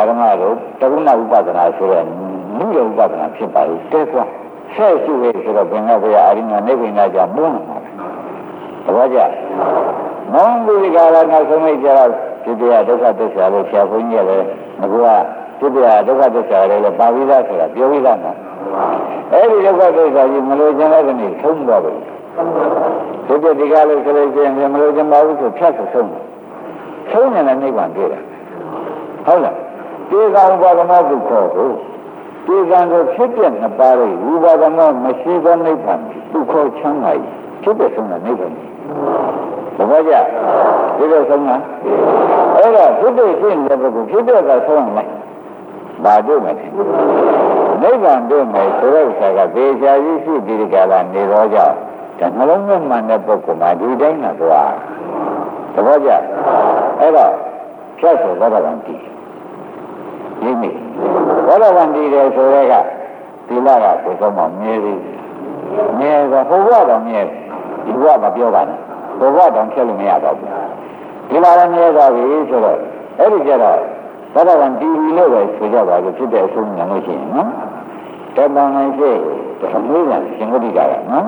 ဓမ္မတို့တက္ကုဏဥပဒနာဆိုတဲ့နုရဥပဒနာဖြစ်ပါလေတဲကွာဆက်ရှိရဆိုတော့ဘင်္ဂဘုရားအရိညာနေပင်နာကြောင့်မွန်းလာတယ်သဘောကျမောင်ဒီကာလနောက်ဆုံးလိုက်ကြတော့ဒီတရားဒုက္ခသစ္စာလို့ဆရာဘုန်းကြီးကလည်းငါကဒီတရားဒုက္ခသစ္စာလည်းပါဠိသားဆိုတာပြောပြီးသားနော်အဲ့ဒီဒုက္ခသစ္စာကြီးမလို့ခြင်းတဲ့နေ့ဆုံးသွားတယ်ဒီပြဒီကားလို့ဆိုလို့ရှိရင်မလို့ခြင်းပါဘူးဆိုဖြတ်ဆိုဆုံးတယ်ဆုံးနေတဲ့နိဗ္ဗာန်တွေ့တာဟုတ်လားဒီကံဥပါဒနာဒုက္ခကိုဒီကံကိုဖြစ်ပြနှစ်ပါးရဲ့ဥပါဒနာမရှိသောနိဗ္ဗာန်ဒုက္ခချမ်းသာဖြစ်တဲ့ဆုံးတဲ့နိဗ္ဗာန်ဘယ်ကြဒီလိုဆုံးတာအဲ့တော့ဖြစ်တဲ့ရှင်းတဲ့ပုဂ္ဂိုလ်ဖြစ်တဲ့ကဆုံးမယ်ဘာတို့မယ်နိဗ္ဗာန်တို့မယ်ဆိုတဲ့ဥစ္စာကသေချာကြီးရှိဒီကလာနေတော့ကြောင့်ဒါနှလုံးသွင်းမှန်တဲ့ပုဂ္ဂိုလ်မှာဒီတိုင်းနဲ့သွားသဘောကျအဲ့တော့ဖြတ်ဆိုသောတာပန်တည်ဒီမိသောတာပန်တည်တယ်ဆိုရဲကဒီလာကကိုယ်ဆုံးမမြဲသေးမြဲဆိုဟိုဘတော့မြဲဒီဘကမပြောပါနဲ့ဘဝတောင်ဖြတ်လို့မရတော့ဘူးဒီလာလည်းမြဲသွားပြီဆိုတော့အဲ့ဒီကျတော့သောတာပန်တည်ပြီလို့ပဲဆိုကြပါလို့ဖြစ်တဲ့အဆုံးဉာဏ်လို့ရှိရင်နော်တမန်နိုင်ရှိသမုဒ္ဒရာရှင်ဂတိကကနော်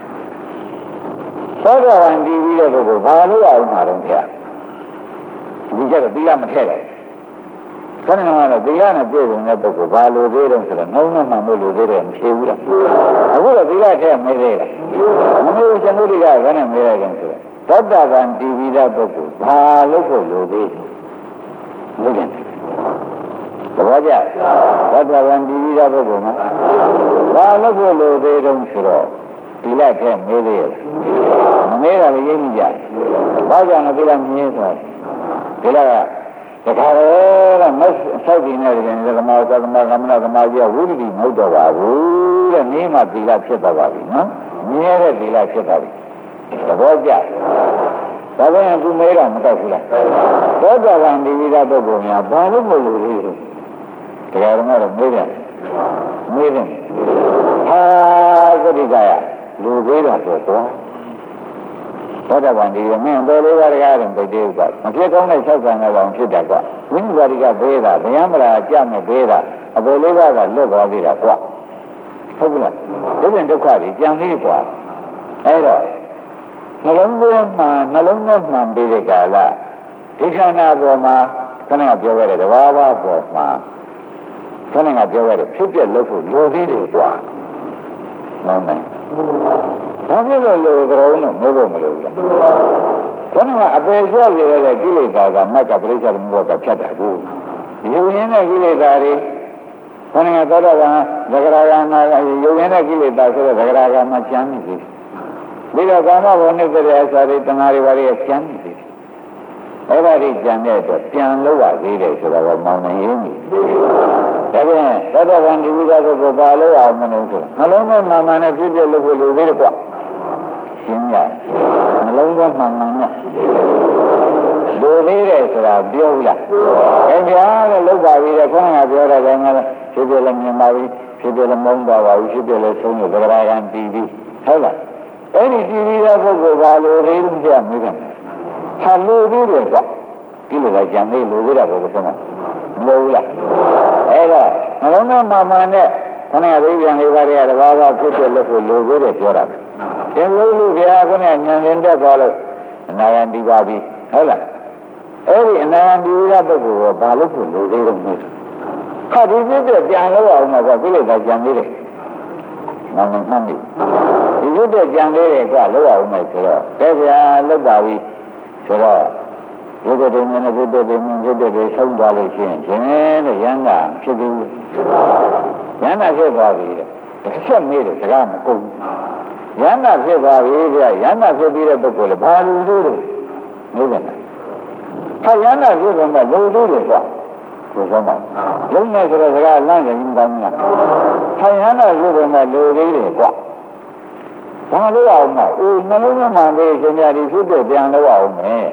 သောတာပန်တည်ပြီတဲ့ပုဂ္ဂိုလ်ဘာလို့အောင်မှာတော့ခင်ဗျဒီကျတော့သီလမထည့်တယ်ခဏကတော့သီလနဲ့ပြည့်စုံတဲ့ပုဂ္ဂိုလ်ဘာလို့သေးတယ်ဆိုတော့နှုံးနဲ့မှမို့လို့သေးတယ်မဖြစ်ဘူးလားအခုတော့သီလထည့်ไม่သေးလားမလို့ရှင်ဂတိကဘယ်နဲ့မဲရတယ်ဆိုတော့သောတာပန်တည်ပြီးတဲ့ပုဂ္ဂိုလ်ဘာလို့ဖို့လို့သေးလို့တယ်သဘောကျသောတာပန်တည်ပြီးတဲ့ပုဂ္ဂိုလ်မှာဘာလို့ဖို့လို့သေးတုံးဆိုတော့သီလထည့်မဲသေးရဲ့မမဲတာလည်းရိပ်မိကြဘာကြောင့်လဲသီလမြင်းဆိုသီလကတခါတော့မဆောက်ကြည့်နေတယ်ဓမ္မသသမကမ္မနာသမားကြီးကဝိရိယမဟုတ်တော့ပါဘူးတဲ့နည်းမှသီလဖြစ်သွားပါပြီနော်မြဲတဲ့သီလဖြစ်သွားပြီသဘောကျဒါပေမဲ့သူမဲတော့မတော့ဘူးလားသောတာပန်ဒီဝိဒပုဂ္ဂိုလ်များဘာလို့မလို့လဲတရားတော်ကတော့မေးတယ်မေးတယ်ဟာသတိကရလူသေးတာဆိုတော့သောတာပန်ဒီမင်းတော်လေးပါးတရားရင်ပြည့်သေးကမဖြစ်ကောင်းတဲ့၆ဆံကောင်ဖြစ်တယ်ကွဝိနည်းပါတိကဘေးတာဗျာမလားကြမဲ့ဘေးတာအပေါ်လေးပါးကလွတ်သွားသေးတာကွဟုတ်ကလားဒုက္ခဒုက္ခကြီးကြံသေးကွာအဲ့တော့နှလုံးသွင်းမှနှလုံးသွင်းမှပြီးတဲ့ကာလဒီခန္ဓာပေါ်မှာခဏကပြောခဲ့တဲ့တဘာဝပေါ်မှာခဏကပြောခဲ့တဲ့ဖြစ်ပြလို့ဖို့လိုသေးတယ်ကွာမှန်တယ်ဘာဖြစ်လို့လိုကြုံတော့မဟုတ်မလို့လားခဏကအပေလျှော့ရတဲ့ကိလေသာကမက်ကပရိစ္ဆေသမုပ္ပါဒဖြတ်တာကိုယူရင်းတဲ့ကိလေသာတွေခဏကသောတာပန်သဂရဂါမှာယူရင်းတဲ့ကိလေသာဆိုတဲ့သဂရဂါမှာကျမ်းနေပြီဒီတော့ကာမဘုံနဲ့တဲ့အစာတွေတဏှာတွေဘာတွေကျမ်းနေပြီအဲ့ဒါတွေကျန်တဲ့အတွက်ပြန်လို့ရသေးတယ်ဆိုတော့မောင်နေရင်းပြီဒါပြန်သောတာပန်ဒီဝိသကိုဘာလို့အောင်မလို့ဆိုနှလုံးသားမှန်မှန်နဲ့ပြည့်ပြည့်လို့လို့သေးတယ်ကွရှင်းရနှလုံးသားမှန်မှန်နဲ့လိုသေးတယ်ဆိုတာပြောဘူးလားခင်ဗျာတဲ့လောက်ပါပြီတဲ့ခေါင်းကပြောတဲ့ကောင်ကဖြစ်ပြလည်းမြင်ပါပြီဖြစ်ပြလည်းမုန်းပါပါဘူးဖြစ်ပြလည်းဆုံးလို့သဂရဂံတည်ပြီဟုတ်လားအဲ့ဒီတည်ပြီးတဲ့ပုဂ္ဂိုလ်ကလိုသေးလို့ပြမိတယ်ဟာလိုသေးတယ်ကွဒီလိုလည်းကြံသေးလိုသေးတာကိုဆိုမှမလိုဘူးလားအဲ့တော့နှလုံးသားမှန်မှန်နဲ့ခဏလေးပြန်လေးပါးတွေကတဘာဝဖြစ်တဲ့လို့ကိုလိုသေးတယ်ပြောတာသင်လို့လို့ဗျာခဏဉာဏ်ရင်တက်သွားလို့အနာဂံဒီပါပြီဟုတ်လားအဲ့ဒီအနာဂံဒီရပုဂ္ဂိုလ်ကဘာလို့ကိုလိုသေးတော့မဟုတ်ခါဒီပြည့်ပြည့်ပြန်လို့အောင်တော့ပြိလိုက်တာကြံသေးတယ်မှန်မှန်မှန်ပြီဒီလိုတဲ့ကြံသေးတယ်ကလို့အောင်မယ်ဆိုတော့တဲ့ဗျာလောက်ပါပြီဆိုတော့ဘုဒ္ဓတေမြနဲ့ဘုဒ္ဓတေမြဘုဒ္ဓတေဆုံးသွားလို့ရှိရင်ရှင်တဲ့ရဟန္တာဖြစ်ပြီးရဟန္တာဖြစ်သွားပြီတဲ့တစ်ချက်မေးတယ်စကားမကုန်ရဟန္တာဖြစ်သွားပြီဗျာရဟန္တာဖြစ်ပြီးတဲ့ပုဂ္ဂိုလ်လည်းဘာလို့လို့လို့လဲဟာရဟန္တာဖြစ်တော့မှလိုသေးတယ်ကွာကိုယ်ဆုံးပါလုံးနဲ့ဆိုတော့စကားလမ်းကြရင်ကောင်းလားဟာရဟန္တာဖြစ်တော့မှလိုသေးတယ်ကွာဘာလို့အောင်မအိုးနှလုံးသားမှန်သေးရှင်များဒီဖြစ်တဲ့ပြန်လို့အောင်မယ်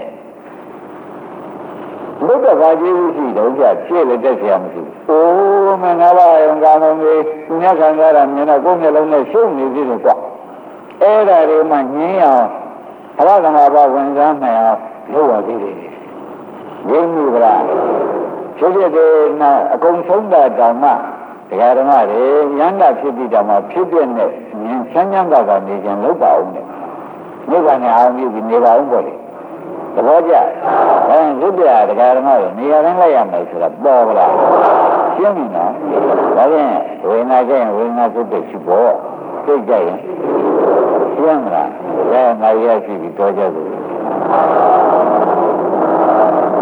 ဘုဒ္ဓဘာသာကြီးရှိတော့ကြဖြည့်လက်တက်เสียမရှိဘူး။အိုးမငါးပါးယံကာမကြီးသူများခံရတာမြင်တော့ကိုယ်မျက်လုံးနဲ့ရှုပ်နေပြီလို့ကွာ။အဲ့ဒါတွေမှငင်းအောင်ဘဝကံဘာဝင်စားနိုင်အောင်လုပ်ရသေးတယ်။ရင်းမှုကလား။ခဖြစ်ဖြစ်တဲ့နာအကုန်ဆုံးတာတောင်မှတရားဓမ္မတွေရဟန္တာဖြစ်ပြီးတောင်မှဖြစ်ပြနဲ့ဉာဏ်ချမ်းချမ်းသာသာနေခြင်းလုပ်ပါအောင်နဲ့နိဗ္ဗာန်နဲ့အောင်မြင်ပြီးနေပါအောင်ပေါ့လေသဘောကျအဲရုပ်တရားတရားဓမ္မတွေနေရာတိုင်းလိုက်ရမယ်ဆိုတာပေါ်ပါလားရှင်းပြီနော်ဒါဖြင့်ဝေဒနာကြရင်ဝေဒနာစိတ်တွေရှိဖို့စိတ်ကြရင်ရှင်းမလားဒါငါရရှိပြီးတော့ကြဘူး